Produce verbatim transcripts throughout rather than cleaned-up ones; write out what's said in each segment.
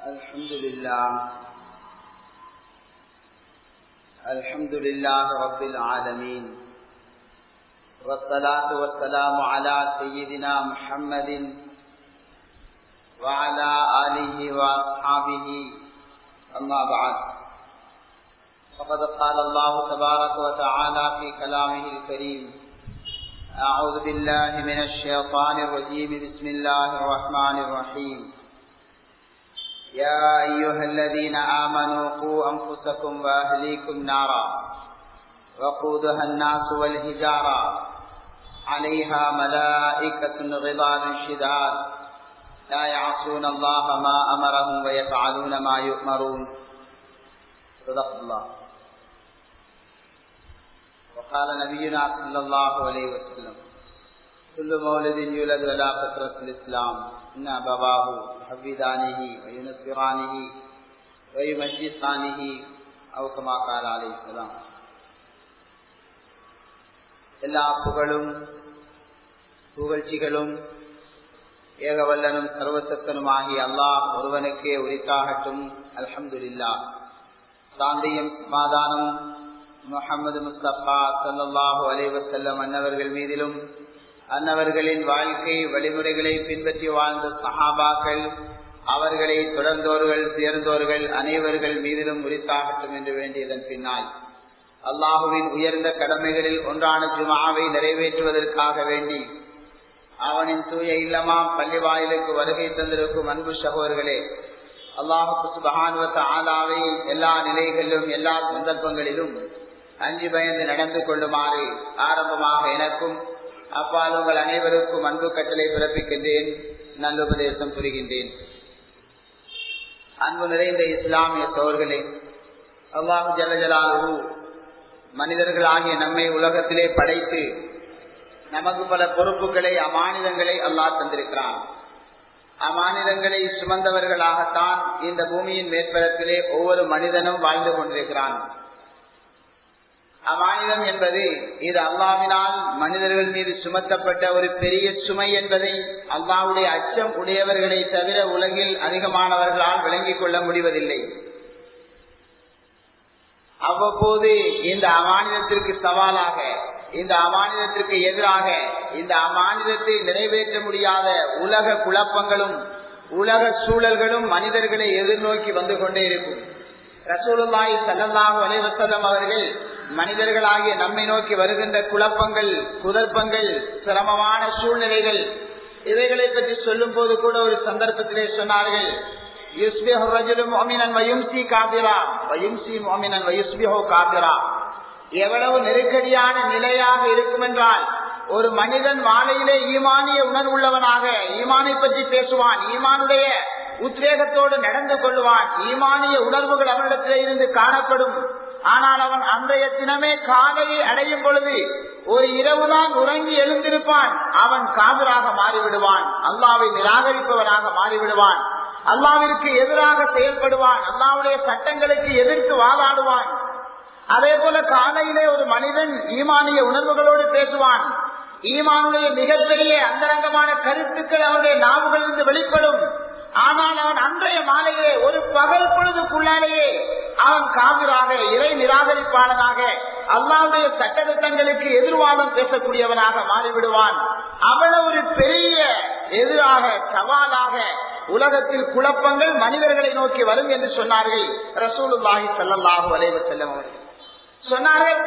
الحمد لله الحمد لله رب العالمين والصلاة والسلام على سيدنا محمد وعلى آله وأصحابه أما بعد فقد قال الله تبارك وتعالى في كلامه الكريم أعوذ بالله من الشيطان الرجيم بسم الله الرحمن الرحيم يا أيها الذين آمنوا قوا أنفسكم وأهليكم نارا وقودها الناس والحجارة عليها ملائكة غضال شداد لا يعصون الله ما أمرهم ويفعلون ما يؤمرون صدق الله. وقال نبينا صلى الله عليه وسلم كل مولد يولد على فطرة الإسلام إن أبواه يحفظانه وينصرانه ويمجسانه أو كما قال عليه السلام. எல்லா புகழும் புகழ்ச்சிகளும் ஏகவல்லனும் சர்வசக்தனுமாகிய அல்லாஹ் ஒருவனுக்கே உரித்தாகட்டும். அல்ஹம்துலில்லாஹ். சாந்தியும் சமாதானம் முஹம்மது முஸ்தபா ஸல்லல்லாஹு அலைஹி வஸல்லம் அன்னவர்கள் மீதிலும் அன்னவர்களின் வாழ்க்கை வழிமுறைகளை பின்பற்றி வாழ்ந்த சஹாபாக்கள், அவர்களை தொடர்ந்தோர்கள் சேர்ந்தோர்கள் அனைவர்கள் மீதிலும் உரித்தாகட்டும் என்று வேண்டியதன் பின்னால் அல்லாஹுவின் உயர்ந்த கடமைகளில் ஒன்றான ஜுமாவை நிறைவேற்றுவதற்காக வேண்டி அவனின் தூய இல்லமா பள்ளி வாயிலுக்கு வருகை தந்திருக்கும் அன்பு சகோதரர்களே, அல்லாஹு சுப்ஹானஹு வ தஆலாவை எல்லா நிலைகளிலும் எல்லா சந்தர்ப்பங்களிலும் அஞ்சு பயந்து நடந்து கொள்ளுமாறு ஆரம்பமாக எனக்கும் அப்பால் உங்கள் அனைவருக்கும் அன்பு கட்டளை பிறப்பிக்கின்றேன், நல்லுபதேசம் புரிகின்றேன். அன்பு நிறைந்த இஸ்லாமிய சகோதரர்களே, அல்லாஹு ஜல்ல ஜலாலுஹு மனிதர்களாகிய நம்மை உலகத்திலே படைத்து நமக்கு பல பொறுப்புகளை அமானிதங்களை அல்லாஹ் தந்திருக்கிறான். அமானிதங்களை சுமந்தவர்களாகத்தான் இந்த பூமியின் மேற்பரப்பிலே ஒவ்வொரு மனிதனும் வாழ்ந்து கொண்டிருக்கிறான். அமானிதம் என்பது இது அல்லாஹ்வினால் மனிதர்கள் மீது சுமத்தப்பட்ட ஒரு பெரிய சுமை என்பதை அல்லாஹ்வுடைய அச்சம் உடையவர்களை தவிர உலகில் அதிகமானவர்களால் விளங்கிக் கொள்ள முடிவதில்லை. அவ்வப்போது இந்த அமானிதத்திற்கு சவாலாக, இந்த அமானிதத்திற்கு எதிராக, இந்த அமானிதத்தை நிறைவேற்ற முடியாத உலக குழப்பங்களும் உலக சூழல்களும் மனிதர்களை எதிர்நோக்கி வந்து கொண்டே இருக்கும். ரசூலுல்லாஹி ஸல்லல்லாஹு அலைஹி வஸல்லம் அவர்கள் மனிதர்களாகிய நம்மை நோக்கி வருகின்ற குழப்பங்கள், குதர்ப்பங்கள், சிரமமான சூழ்நிலைகள், இவைகளை பற்றி சொல்லும் போது கூட ஒரு சந்தர்ப்பத்திலே சொன்னார்கள், எவ்வளவு நெருக்கடியான நிலையாக இருக்கும் என்றால், ஒரு மனிதன் மாலையிலே ஈமானிய உணர்வுள்ளவனாக ஈமானை பற்றி பேசுவான், ஈமானுடைய உத்வேகத்தோடு நடந்து கொள்வான், ஈமானிய உணர்வுகள் அவனிடத்திலே இருந்து காணப்படும். ஆனால் அவன் அன்றைய தினமே காலையை அடையும் பொழுது ஒரு இரவுதான் உறங்கி எழுந்திருப்பான், அவன் காபிராக மாறிவிடுவான், அல்லாஹ்வை நிராகரிப்பவனாக மாறிவிடுவான், அல்லாஹ்விற்கு எதிராக செயல்படுவான், அல்லாஹ்வுடைய சட்டங்களுக்கு எதிர்த்து வாதாடுவான். அதே போல காலையிலே ஒரு மனிதன் ஈமானிய உணர்வுகளோடு பேசுவான், ஈமானுடைய மிகப்பெரிய அந்தரங்கமான கருத்துக்கள் அவனுடைய நாவுகளிலிருந்து வெளிப்படும். ஆனால் அவன் அன்றைய மாலையிலே ஒரு பகல் பொழுதுக்குள்ளாலேயே அவன் காபிராக, இறை நிராகரிப்பாளனாக, அல்லாஹ்வுடைய சட்டத்திட்டங்களுக்கு எதிர்வாதம் பேசக்கூடியவனாக மாறிவிடுவான். அவ்வளவு ஒரு பெரிய எதிராக, சவாலாக உலகத்தில் குழப்பங்கள் மனிதர்களை நோக்கி வரும் என்று சொன்னார்கள் ரசூலுல்லாஹி ஸல்லல்லாஹு அலைஹி வஸல்லம் அவர்கள். சொன்னார்கள்,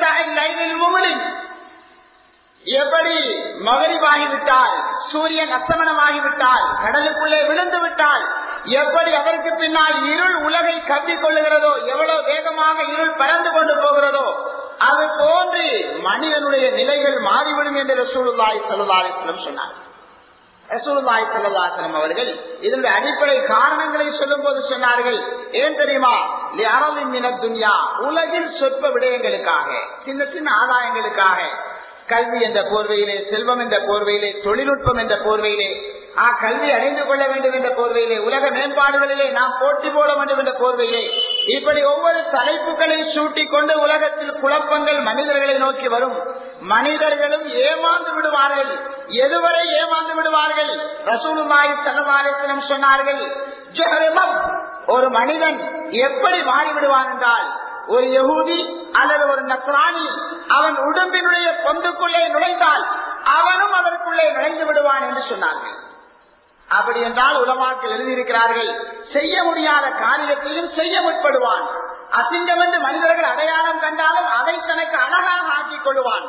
எப்படி மகரிபாகிவிட்டால், சூரியன் அஸ்தமனமாகிவிட்டால், கடலுக்குள்ளே விழுந்து விட்டால், எப்படி அதற்கு பின்னால் இருள் உலகை கவ்விக் கொள்ளுகிறதோ, எவ்வளவு வேகமாக இருள் பறந்து கொண்டு போகிறதோ, அது போன்று மனிதனுடைய நிலைகள் மாறிவிடும் என்று ரசூலுல்லாஹி ஸல்லல்லாஹு அலைஹி வஸல்லம் சொன்னார். ரசூலுல்லாஹி ஸல்லல்லாஹு அலைஹி வஸல்லம் அவர்கள் இதனுடைய அடிப்படை காரணங்களை சொல்லும் போது சொன்னார்கள், ஏன் தெரியுமா, லிஅரலின் மினத் துன்யா, உலகில் சொற்ப விடயங்களுக்காக, சின்ன சின்ன ஆதாயங்களுக்காக, கல்வி என்ற போர்வையிலே, செல்வம் என்ற போர்வையிலே, தொழில்நுட்பம் என்ற போர்வையிலே, ஆ கல்வி அடைந்து கொள்ள வேண்டும் என்ற போர்வையிலே, உலக மேம்பாடுகளிலே நாம் போட்டி போட வேண்டும் என்ற போர்வையிலே, இப்படி ஒவ்வொரு தலைப்புகளை சூட்டிக் கொண்டு உலகத்தில் குழப்பங்கள் மனிதர்களை நோக்கி வரும். மனிதர்களும் ஏமாந்து விடுவார்கள். எதுவரை ஏமாந்து விடுவார்கள்? ரசூலுல்லாஹி ஸல்லல்லாஹு அலைஹி வஸல்லம் சொன்னார்கள், ஒரு மனிதன் எப்படி மாறிவிடுவான் என்றால், ஒரு யகூதி அல்லது ஒரு நஸ்ரானி அவன் உடம்பினுடைய பொந்துக்குள்ளே நுழைந்தால் அவனும் அதற்குள்ளே நுழைந்து விடுவான் என்று சொன்னார்கள். அப்படி என்றால் உலமாக்கள் எழுதியிருக்கிறார்கள், செய்ய முடியாத காரியத்தையும் செய்ய முற்படுவான். அசிங்கம் என்று மனிதர்கள் அடையாளம் கண்டாலும் அதை தனக்கு அழகாக ஆக்கிக் கொள்வான்.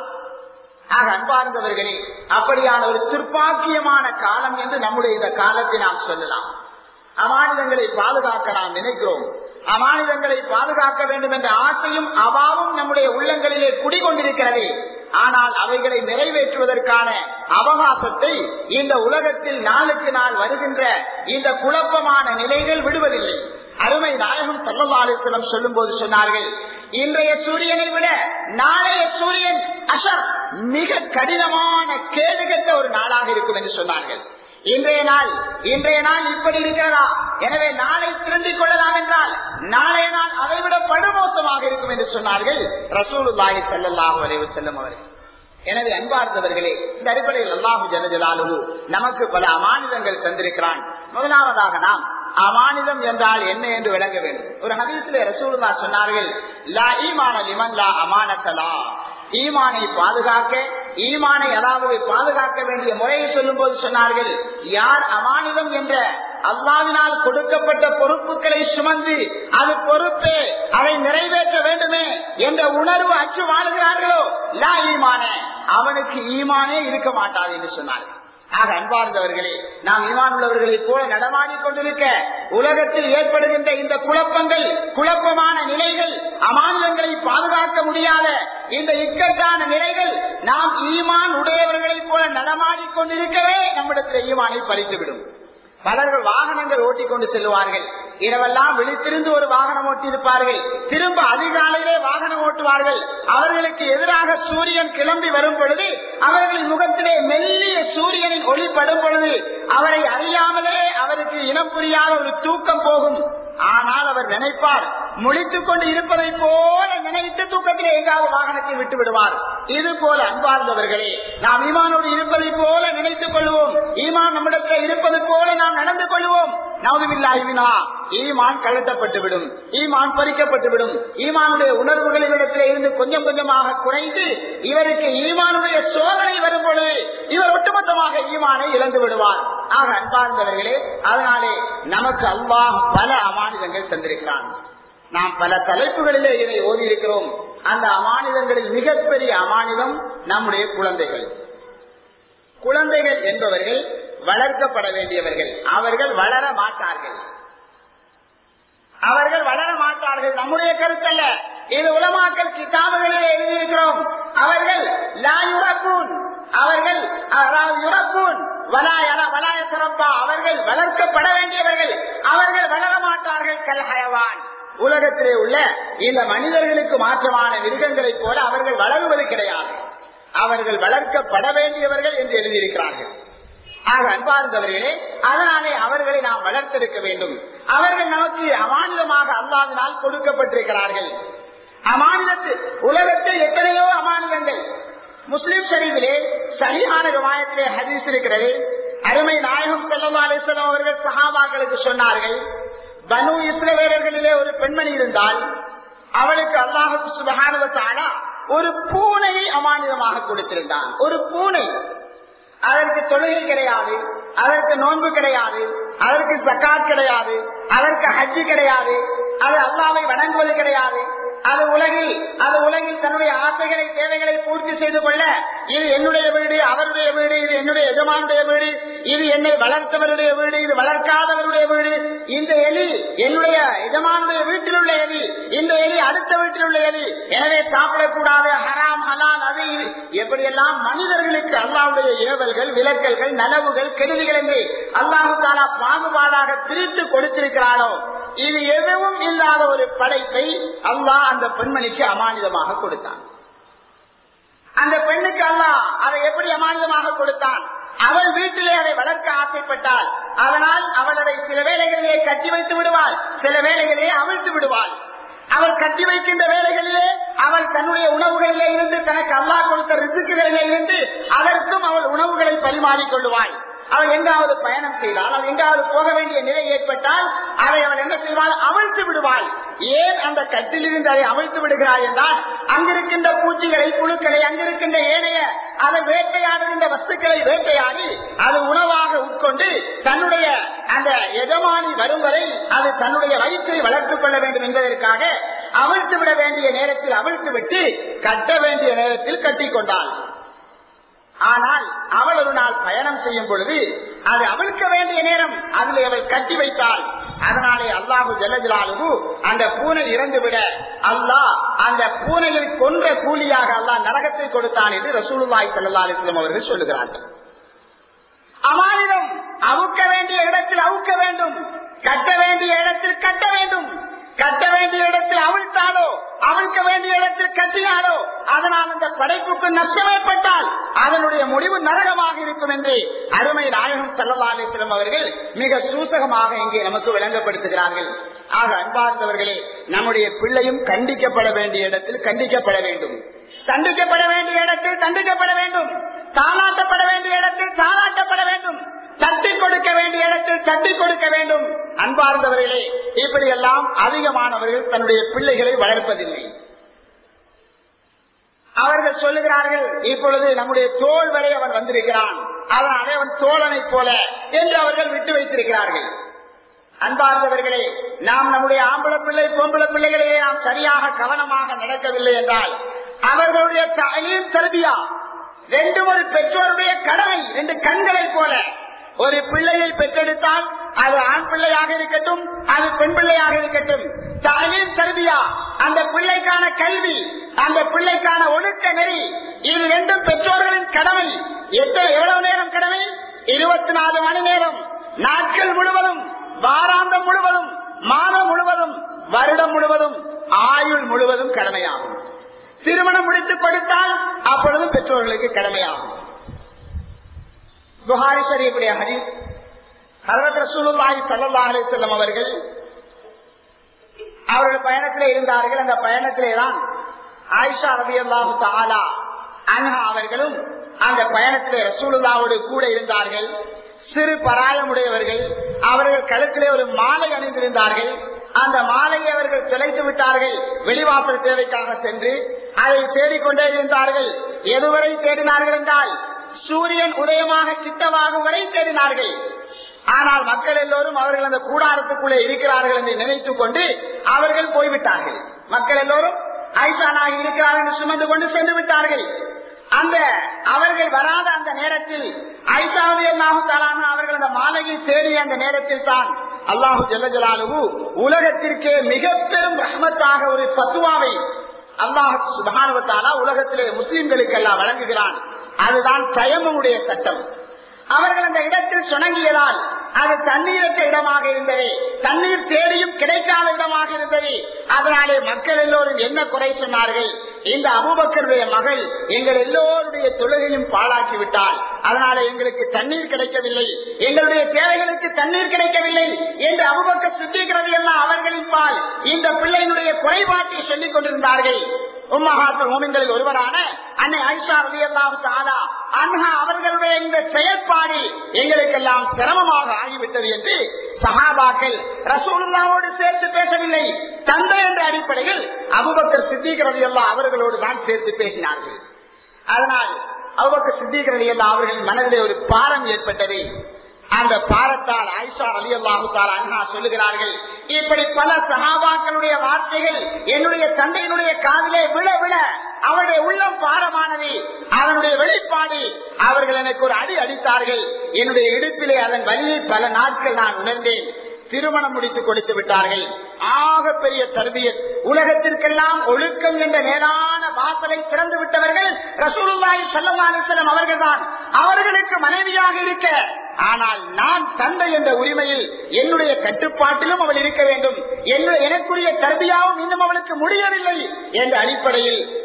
ஆக அன்பார்ந்தவர்களே, அப்படியான ஒரு துர்ப்பாக்கியமான காலம் என்று நம்முடைய இந்த காலத்தை நாம் சொல்லலாம். அமானிதங்களை பாதுகாக்க நாம் நினைக்கிறோம். அமானிதங்களை பாதுகாக்க வேண்டும் என்ற ஆசையும் அவாவும் நம்முடைய உள்ளங்களிலே குடிகொண்டிருக்கிறது. ஆனால் அவைகளை நிறைவேற்றுவதற்கான அவகாசத்தை இந்த உலகத்தில் நாளுக்கு நாள் வருகின்ற இந்த குழப்பமான நிலைகள் விடுவதில்லை. அருமை நாயகம் ஸல்லல்லாஹு அலைஹி வஸல்லம் சொல்லும் போது சொன்னார்கள், இன்றைய சூரியனை விட நாளைய சூரியன் அஷர் மிக கடினமான கேடுகட்ட ஒரு நாளாக இருக்கும் என்று சொன்னார்கள். இன்றைய நாள் இன்றைய நாள் இப்படி இருக்கிறதா, எனவே நாளை திருந்திக் கொள்ளலாம் என்றால் நாளைய நாள் அதைவிட படுமோசமாக இருக்கும் என்று சொன்னார்கள் ரசூலுல்லாஹி ஸல்லல்லாஹு அலைஹி வஸல்லம் அவர்கள். எனவே அன்பார்ந்தவர்களே, இந்த அடிப்படையில் அல்லாஹு ஜல்ல ஜலாலுஹு நமக்கு பல அமானிதங்கள் தந்திருக்கிறான். முதலாவதாக நாம் அமானிதம் என்றால் என்ன என்று விளங்க வேண்டும். ஒரு ஹதீஸிலே ரசூலுல்லாஹ் சொன்னார்கள், லா ஈமான லிமன் லா அமானத்தலா. ஈமானை பாதுகாக்க, ஈமானை அதாவது பாதுகாக்க வேண்டிய முறையை சொல்லும் போது சொன்னார்கள், யார் அமானிதம் என்ற அல்லாஹ்வினால் கொடுக்கப்பட்ட பொறுப்புகளை சுமந்து அது பொறுப்பே அதை நிறைவேற்ற வேண்டுமே என்ற உணர்வு அச்சு வாழுகிறார்களோ லா ஈமான, அவனுக்கு ஈமானே இருக்க மாட்டாது என்று சொன்னார்கள். ஆக அன்பார்ந்தவர்களே, நாம் ஈமான் உள்ளவர்களை போல நடமாடிக் கொண்டிருக்க உலகத்தில் ஏற்படுகின்ற இந்த குழப்பங்கள், குழப்பமான நிலைகள், அமானிதங்களை பாதுகாக்க முடியாத இந்த இக்கட்டான நிலைகள் நாம் ஈமான் உடையவர்களை போல நடமாடிக் கொண்டிருக்கவே நம்மிடத்தில் ஈமானை பறித்துவிடும். பலர்கள் வாகனங்கள் ஓட்டிக்கொண்டு செல்வார்கள். இரவெல்லாம் விழித்திருந்து ஒரு வாகனம் ஓட்டியிருப்பார்கள். திரும்ப அதிகாலையிலே வாகனம் ஓட்டுவார்கள். அவர்களுக்கு எதிராக சூரியன் கிளம்பி வரும் பொழுது அவர்களின் முகத்திலே மெல்லிய சூரியனின் ஒளி படும் பொழுது அவரை அறியாமலே அவருக்கு இனம் புரியாத ஒரு தூக்கம் போகும். ஆனால் அவர் நினைப்பார், முழித்துக் கொண்டு இருப்பதை போல நினைத்து தூக்கத்திலே எங்காவது வாகனத்தை விட்டு விடுவார். இது போல அன்பார்ந்தவர்களே, நாம் ஈமானோடு இருப்பதை போல நினைத்துக் கொள்வோம். ஈமான் நம்மிடத்தில் இருப்பது போல நாம் நடந்து கொள்வோம். நவுதுபில்லாஹிமினா, ஈமான் கழட்டப்பட்டுவிடும், ஈமான் பறிக்கப்பட்டுவிடும். ஈமானுடைய உணர்வுகளிடத்திலே இருந்து கொஞ்சம் கொஞ்சமாக குறைந்து இவருக்கு ஈமானுடைய சோதனை வரும் பொழுது இவர் ஒட்டுமொத்தமாக ஈமானை இழந்து விடுவார். ஆக அன்பார்ந்தவர்களே, அதனாலே நமக்கு அல்லாஹ் பல அமானிதங்கள் தந்திருக்கிறான். நாம் பல தலைப்புகளிலே இதை ஓதி இருக்கிறோம். அந்த அமானிதங்களில் மிகப்பெரிய அமானிதம் நம்முடைய குழந்தைகள். குழந்தைகள் என்பவர்கள் வளர்க்கப்பட வேண்டியவர்கள். அவர்கள் வளர மாட்டார்கள், அவர்கள் வளர மாட்டார்கள். நம்முடைய கருத்தல்ல, இது உலமாக்கள் கிதாபுகளிலே எழுதியிருக்கிறோம். அவர்கள் லா யுரக்கூன், அவர்கள் அவர்கள் வளர்க்கப்பட வேண்டியவர்கள், அவர்கள் வளர மாட்டார்கள். கல்ஹயவான், உலகத்திலே உள்ள இந்த மனிதர்களுக்கு மாற்றமான மிருகங்களைப் போல அவர்கள் வளருவது கிடையாது. அவர்கள் வளர்க்கப்பட வேண்டியவர்கள் என்று எழுதியிருக்கிறார்கள். ஆக அன்பார்ந்தவர்களே, அதனாலே அவர்களை நாம் வளர்த்தெடுக்க வேண்டும். அவர்கள் நமக்கு அமானிதமாக அல்லாஹ்வினால் கொடுக்கப்பட்டிருக்கிறார்கள். அமானிதத்து உலகத்தில் எத்தனையோ அமானிதங்கள். முஸ்லிம் ஷரீஃபிலே சஹீஹான ரிவாயத்திலே ஹதீஸ் இருக்கிறது. அருமை நாயகம் ஸல்லல்லாஹு அலைஹி வஸல்லம் அவர்கள் சஹாபாக்களுக்கு சொன்னார்கள், பனு இஸ்ரவேலர்களிலே ஒரு பெண்மணி இருந்தால் அவளுக்கு அல்லாஹ் சுப்ஹானஹு வ தஆலா ஒரு பூனையை அமானிதமாக கொடுத்திருந்தான். ஒரு பூனை. அதற்கு தொழுகை கிடையாது, அதற்கு நோன்பு கிடையாது, அதற்கு ஸகாத் கிடையாது, அதற்கு ஹஜ் கிடையாது, அது அல்லாஹ்வை வணங்குவது கிடையாது. அது உலகில் அது உலகில் தன்னுடைய ஆசைகளை தேவைகளை பூர்த்தி செய்து கொள்ள, இது என்னுடைய வீடு, அவருடைய வீடு, இது என்னுடைய எஜமானுடைய வீடு, இது என்னை வளர்த்தவருடைய வீடு, இது வளர்க்காதவருடைய வீடு, இந்த எலி என்னுடைய எஜமானுடைய வீட்டில் உள்ள எலி, இந்த எலி அடுத்த வீட்டில் உள்ள எலி, எனவே சாப்பிடக்கூடாது, ஹராம் ஹலால் அது இது, எப்படியெல்லாம் மனிதர்களுக்கு அல்லாஹ்வுடைய ஏவல்கள், விலக்கல்கள், நலவுகள், கெடுதிகள் என்று அல்லாஹ் தஆலா பாகுபாடாக பிரித்து கொடுத்திருக்கிறானோ, இது எதுவும் இல்லாத ஒரு படைப்பை அல்லாஹ் அந்த பெண்மணிக்கு அமானிதமாக கொடுத்தான். அந்த பெண்ணுக்கு அல்லாஹ் அதை எப்படி அமானிதமாக கொடுத்தான்? அவள் வீட்டிலே அதை வளர்க்க ஆசைப்பட்டாள். அதனால் அவளை சில வேளைகளிலே கட்டி வைத்து விடுவாள், சில வேளைகளிலே அவிழ்த்து விடுவாள். அவள் கட்டி வைக்கின்ற வேளைகளிலே அவள் தன்னுடைய உணவுகளிலே இருந்து, தனக்கு அல்லாஹ் கொடுத்த ரிசுக்குகளிலே இருந்து அதற்கும் அவள் உணவுகளை பரிமாறிக் கொள்ளுவாள். அவள் எங்காவது பயணம் செய்தால், அவள் எங்காவது போக வேண்டிய நிலை ஏற்பட்டால் அதை அவள் என்ன செய்வாள்? அவிழ்த்து விடுவாள். ஏன் அந்த கட்டிலிருந்து அதை அவிழ்த்து விடுகிறாள் என்றால், அங்கிருக்கின்ற பூச்சிகளை, புழுக்களை, அங்கிருக்கின்ற ஏனைய அதை வேட்டையாடுகின்ற வஸ்துக்களை வேட்டையாடி அது உணவாக உட்கொண்டு தன்னுடைய அந்த எஜமானி வரும் வரை அது தன்னுடைய வயிற்றை வளர்த்துக் கொள்ள வேண்டும் என்பதற்காக அவிழ்த்து விட வேண்டிய நேரத்தில் அவிழ்த்து விட்டு கட்ட வேண்டிய நேரத்தில் கட்டிக் கொண்டாள். ஆனால் அவள் ஒரு நாள் பயணம் செய்யும் பொழுது அது அவிழ்க்க வேண்டிய நேரம் அதில் அவள் கட்டி வைத்தாள். அதனாலே அல்லாஹு ஜல்ல ஜலாலுஹு அந்த பூனை இறந்துவிட அல்லாஹ் அந்த பூனையை கொன்ற கூலியாக அல்லாஹ் நரகத்தை கொடுத்தான் என்று ரசூலுல்லாஹி ஸல்லல்லாஹு அலைஹி வஸல்லம் அவர்கள் சொல்லுகிறார்கள். அமானிதம் அவுக்க வேண்டிய இடத்தில் அவுக்க வேண்டும், கட்ட வேண்டிய இடத்தில் கட்ட வேண்டும். கட்ட வேண்டிய இடத்தில் அவிழ்த்தாலோ அவிழ்க்க வேண்டிய இடத்தில் கட்டினாலோ அதனால் அந்த படைப்புக்கு நஷ்டம் ஏற்பட்டால் அதனுடைய முடிவு நரகமாக இருக்கும் என்று அருமை நாயகம் ஸல்லல்லாஹு அலைஹி வஸல்லம் அவர்கள் மிக சூசகமாக இங்கே நமக்கு விளங்கப்படுத்துகிறார்கள். ஆக அன்பார்ந்தவர்களே, நம்முடைய பிள்ளையும் கண்டிக்கப்பட வேண்டிய இடத்தில் கண்டிக்கப்பட வேண்டும், தண்டிக்கப்பட வேண்டிய இடத்தில் தண்டிக்கப்பட வேண்டும், தாளாட்டப்பட வேண்டிய இடத்தில் தாளாட்டப்பட வேண்டும், தட்டி கொடுக்க வேண்டிய இடத்தில் தட்டி கொடுக்க வேண்டும். அன்பார்ந்தவர்களே, இப்படியெல்லாம் அதிகமானவர்கள் தன்னுடைய பிள்ளைகளை வளர்ப்பதில்லை. அவர்கள் சொல்லுகிறார்கள், இப்பொழுது நம்முடைய தோல் வரை அவன் வந்திருக்கிறான், அதனாலே அவன் தோழனை போல என்று அவர்கள் விட்டு வைத்திருக்கிறார்கள். அன்பார்ந்தவர்களே, நாம் நம்முடைய ஆம்பளை பிள்ளை பொம்பளை பிள்ளைகளையே நாம் சரியாக கவனமாக நடக்கவில்லை என்றால் அவர்களுடைய தலீம் தர்பியா ரெண்டு ஒரு பெற்றோருடைய கடமை, ரெண்டு கண்களை போல. ஒரு பிள்ளையை பெற்றெடுத்தால் அது ஆண் பிள்ளையாக இருக்கட்டும், அது பெண் பிள்ளையாக இருக்கட்டும், தலீம் தர்பியா அந்த பிள்ளைக்கான கல்வி, அந்த பிள்ளைக்கான ஒழுக்க நெறி, இது ரெண்டும் பெற்றோர்களின் கடமை. எவ்வளவு நேரம் கடமை? இருபத்தி நாலு மணி நேரம், நாட்கள் முழுவதும், வாராந்தம் முழுவதும், மாதம் முழுவதும், வருடம் முழுவதும், ஆயுள் முழுவதும் கடமையாகும். திருமணம் முடித்துக் கொடுத்தால் அப்பொழுதும் பெற்றோர்களுக்கு கடமையாகும். புகாரி ஷரீஃபுடைய ஹதீஸ், ஹஜ்ரத் ரசூலுல்லாஹி ஸல்லல்லாஹு அலைஹி வஸல்லம் அவர்கள் அவர்கள் பயணத்திலே இருந்தார்கள். அந்த பயணத்திலே தான் ஆயிஷா ரலியல்லாஹு தஆலா அன்ஹா அவர்களும் அந்த பயணத்திலே ரசூலுல்லாஹோடு கூட இருந்தார்கள். சிறு பராயமுடையவர்கள், அவர்கள் கழுத்திலே ஒரு மாலை அணிந்திருந்தார்கள். அந்த மாலையை அவர்கள் தொலைத்து விட்டார்கள். வெளிவாசல் தேவைக்காக சென்று அதை தேடிக்கொண்டே இருந்தார்கள். எதுவரை தேடினார்கள் என்றால் சூரியன் உதயமாக கிட்டவாகும் வரை தேடினார்கள். ஆனால் மக்கள் எல்லோரும் அவர்கள் அந்த கூடாரத்துக்குள்ளே இருக்கிறார்கள் என்று நினைத்துக் கொண்டு அவர்கள் போய்விட்டார்கள். மக்கள் எல்லோரும் ஆயிஷானாக இருக்கிறார்கள் என்று சுமந்து கொண்டு சென்று விட்டார்கள். அந்த அவர்கள் வராத அந்த நேரத்தில் ஆயிஷாவே அல்லாஹு தஆலா அவர்கள் அந்த மாலையை தேடிய அந்த நேரத்தில் தான் அல்லாஹு ஜல்ல ஜலாலுஹு உலகத்திற்கே மிக பெரும் ரஹ்மத்தாக ஒரு பத்துவாவை அல்லாஹ் சுப்ஹானஹு வ தஆலா உலகத்திலே முஸ்லிம்களுக்கு எல்லாம் வழங்குகிறான். அதுதான் தயம்முடைய சட்டம். அவர்கள் அந்த இடத்தில் சுணங்கியதால் அது தண்ணீரற்ற இடமாக இருந்தது, தண்ணீர் தேடியும் கிடைக்காத இடமாக இருந்தது. அதனாலே மக்கள் எல்லோரும் என்ன குறை சொன்னார்கள்? இந்த அபூபக்கருடைய மகள் எங்கள் எல்லோருடைய தொழுகையும் பாழாக்கி விட்டால், அதனால எங்களுக்கு தண்ணீர் கிடைக்கவில்லை, எங்களுடைய தேவைகளுக்கு தண்ணீர் கிடைக்கவில்லை என்று அபூபக்கர் சித்திக் ரலியல்லாஹு அவர்களின் பால் இந்த பிள்ளையினுடைய குறைபாட்டை சொல்லிக் கொண்டிருந்தார்கள். உம்மஹாத்துல் முஃமினீன்களில் ஒருவரான அன்னை ஆயிஷா ரலியல்லாஹு தஆலா அன்ஹா அவர்களுடைய இந்த செயற்பாடு எங்களுக்கெல்லாம் சிரமமாக ஆகிவிட்டது என்று சஹாபாக்கள் ரசூலுல்லாஹோடு சேர்த்து பேசவில்லை, தந்தை என்ற அடிப்படையில் அபூபக்கர் சித்திக் ரலியல்லாஹு அவர்களோடு தான் சேர்த்து பேசினார்கள். அதனால் அபூபக்கர் சித்திக் ரலியல்லாஹு அவர்களின் மனதிலே ஒரு பாரம் ஏற்பட்டது. அந்த பாரத்தால் ஆயிஷா ரலியல்லாஹு தஆலா அன்ஹா சொல்லுகிறார்கள், இப்படி பல சஹாபாக்களுடைய வார்த்தைகள் என்னுடைய தந்தையினுடைய காதிலே விழ விழ அவருடைய உள்ளம் பாரமானது. அதனுடைய வெளிப்பாடு அவர்கள் எனக்கு ஒரு அடி அடித்தார்கள். என்னுடைய இடுப்பிலே அதன் வலியை பல நாட்கள் நான் உணர்ந்தேன். திருமணம் முடித்து கொடுத்து விட்டார்கள். ஆக பெரிய தர்பியத், உலகத்திற்கெல்லாம் ஒழுக்கம் என்ற மேலான வாசலை திறந்து விட்டவர்கள் ரசூலுல்லாஹி ஸல்லல்லாஹு அலைஹி வஸல்லம் அவர்கள்தான். அவர்களுக்கு மனைவியாக இருக்க, ஆனால் நான் தந்தை என்ற உரிமையில் என்னுடைய கட்டுப்பாட்டிலும் அவள் இருக்க வேண்டும், எனக்குரிய தர்பியாவும் இன்னும் அவளுக்கு முடியவில்லை என்ற அடிப்படையில்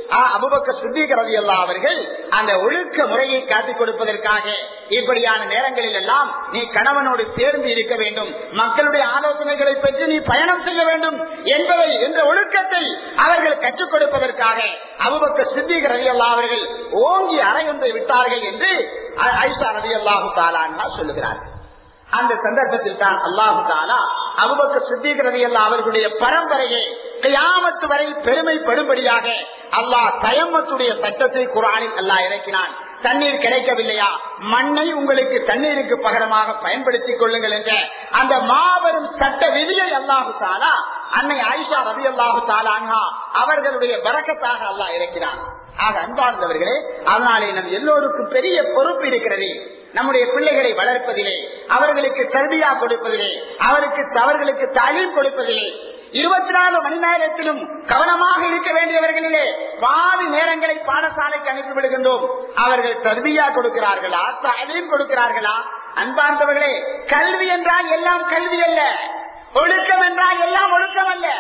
அபூபக்கர் சித்திக் ரலியல்லாஹு அவர்கள் அந்த ஒழுக்க முறையை காட்டிக் கொடுப்பதற்காக இப்படியான நேரங்களில் எல்லாம் நீ கணவனோடு சேர்ந்து இருக்க வேண்டும், மக்களுடைய ஆலோசனைகளை பெற்று நீ பயணம் செய்ய வேண்டும் என்பதை என்ற ஒழுக்கத்தை அவர்கள் கற்றுக் கொடுப்பதற்காக அபூபக்கர் சித்திக் ரலியல்லாஹு அவர்கள் ஓங்கி அறையொன்றை விட்டார்கள் என்று ஆயிஷா ரலியல்லாஹு தஆலா அன்ஹா சொல்லுகிறார்கள். அந்த சந்தர்ப்பத்தில் தான் அல்லாஹு தஆலா அபூபக்கர் சித்திக் ரலியல்லாஹு அவர்களுடைய பரம்பரையை கியாமத் வரை பெருமைப்படும்படியாக அல்லாஹ் தயம்மத்துடைய சட்டத்தை குர்ஆனில் அல்லாஹ் இறக்கினான். தண்ணீர் கிடைக்கவில்லையா, மண்ணை உங்களுக்கு தண்ணீருக்கு பகரமாக பயன்படுத்திக் கொள்ளுங்கள் என்ற அந்த மாபெரும் சட்ட விதியை அல்லாஹு தஆலா அன்னை ஆயிஷா ரலியல்லாஹு தஆலா அன்ஹா அவர்களுடைய பரக்கத்தாக அல்லாஹ் இறக்கினான். ஆக அன்பார்ந்தவர்களே, அதனாலே நம் எல்லோருக்கும் பெரிய பொறுப்பு இருக்கிறது. நம்முடைய பிள்ளைகளை வளர்ப்பதிலே, அவர்களுக்கு தர்பியா கொடுப்பதிலே, அவருக்கு அவர்களுக்கு தாலீம் கொடுப்பதிலே, இருபத்தி நாலு மணி நேரத்திலும் கவனமாக இருக்க வேண்டியவர்களிலே பாதி நேரங்களை பாடசாலைக்கு அனுப்பிவிடுகின்றோம். அவர்கள் தர்பியா கொடுக்கிறார்களா, தாலீம் கொடுக்கிறார்களா? அன்பார்ந்தவர்களே, கல்வி என்றால் எல்லாம் கல்வி அல்ல, ஒழுக்கம் என்றால் எல்லாம் ஒழுக்கம் அல்ல.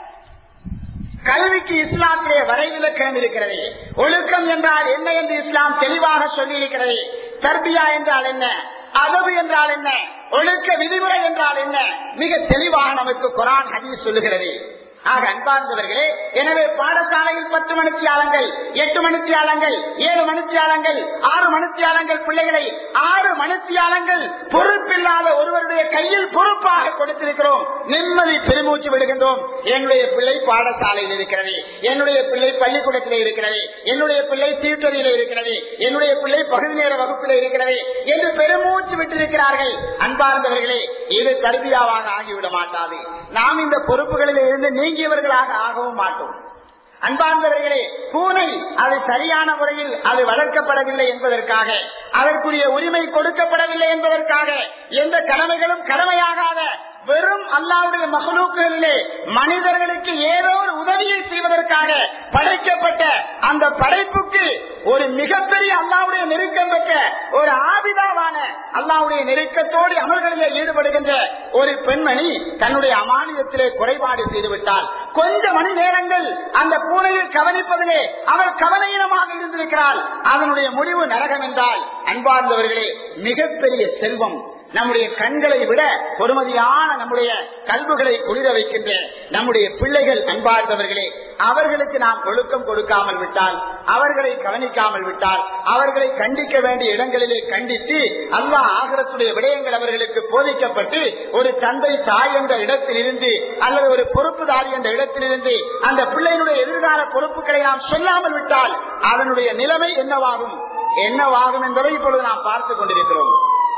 கல்விக்கு இஸ்லாத்திலே வரைவிலக்கணம் இருக்கிறது. ஒழுக்கம் என்றால் என்ன என்று இஸ்லாம் தெளிவாக சொல்லி இருக்கிறது. தர்பியா என்றால் என்ன, அதவு என்றால் என்ன, ஒழுக்க விதிமுறை என்றால் என்ன, மிக தெளிவாக நமக்கு குர்ஆன் ஹதீஸ் சொல்லுகிறது. ஆக அன்பார்ந்தவர்களே, எனவே பாடசாலையில் பத்து மணித்தியாலங்கள், எட்டு மணித்தியாலங்கள், ஏழு மணித்தியாலங்கள், ஆறு மணித்தியாலங்கள் பிள்ளைகளை ஆறு மணித்தியாலங்கள் பொறுப்பில்லாத ஒருவருடைய கையில் பொறுப்பாக கொடுத்திருக்கிறோம். நிம்மதி பெருமூச்சு விடுகின்றோம். என்னுடைய பிள்ளை பாடசாலையில் இருக்கிறது, என்னுடைய பிள்ளை பள்ளிக்கூடத்தில் இருக்கிறது, என்னுடைய பிள்ளை டியூட்டரியில் இருக்கிறது, என்னுடைய பிள்ளை பகுதி நேர வகுப்பில் இருக்கிறது என்று பெருமூச்சு விட்டிருக்கிறார்கள். அன்பார்ந்தவர்களே, இது தர்பியாவாக ஆகிவிட மாட்டாது. நாம் இந்த பொறுப்புகளில் இருந்து நீங்கியவர்களாக ஆகவும் மாட்டோம். அன்பார்ந்தவர்களே, பூனை அது சரியான முறையில் அது வளர்க்கப்படவில்லை என்பதற்காக, அதற்குரிய உரிமை கொடுக்கப்படவில்லை என்பதற்காக எந்த கடமைகளும் கடமையாகாத வெறும் அல்லாஹ்வுடைய மக்லூக்குகளிலே மனிதர்களுக்கு ஏதோ ஒரு உதவியை செய்வதற்காக படைக்கப்பட்ட அந்த படைப்புக்கு ஒரு மிகப்பெரிய அல்லாஹ்வுடைய நெருக்கம் பெற்ற ஒரு ஆபிதாவான அல்லாஹ்வுடைய நெருக்கத்தோடு அமல்களிலே ஈடுபடுகின்ற ஒரு பெண்மணி தன்னுடைய அமானியத்திலே குறைபாடு செய்துவிட்டால் கொஞ்ச மணி நேரங்கள் அந்த பூனையை கவனிப்பதிலே அவள் கவனீனமாக இருந்திருக்கிறாள். அதனுடைய முடிவு நரகம் என்றால் அன்பார்ந்தவர்களே, மிகப்பெரிய செல்வம் நம்முடைய கண்களை விட பொறுமதியான நம்முடைய கல்விகளை குளிர வைக்கின்ற நம்முடைய பிள்ளைகள் அன்பார்ந்தவர்களே, அவர்களுக்கு நாம் ஒழுக்கம் கொடுக்காமல் விட்டால், அவர்களை கவனிக்காமல் விட்டால், அவர்களை கண்டிக்க வேண்டிய இடங்களிலே கண்டித்து அல்லாஹ் ஆகிரத்துடைய விடயங்கள் அவர்களுக்கு போதிக்கப்பட்டு ஒரு தந்தை தாய் என்ற இடத்திலிருந்து அல்லது ஒரு பொறுப்புதாரி என்ற இடத்திலிருந்து அந்த பிள்ளையினுடைய எதிர்கால பொறுப்புகளை நாம் சொல்லாமல் விட்டால் அதனுடைய நிலைமை என்னவாகும் என்னவாகும் என்பதை இப்பொழுது நாம் பார்த்துக் கொண்டிருக்கிறோம்.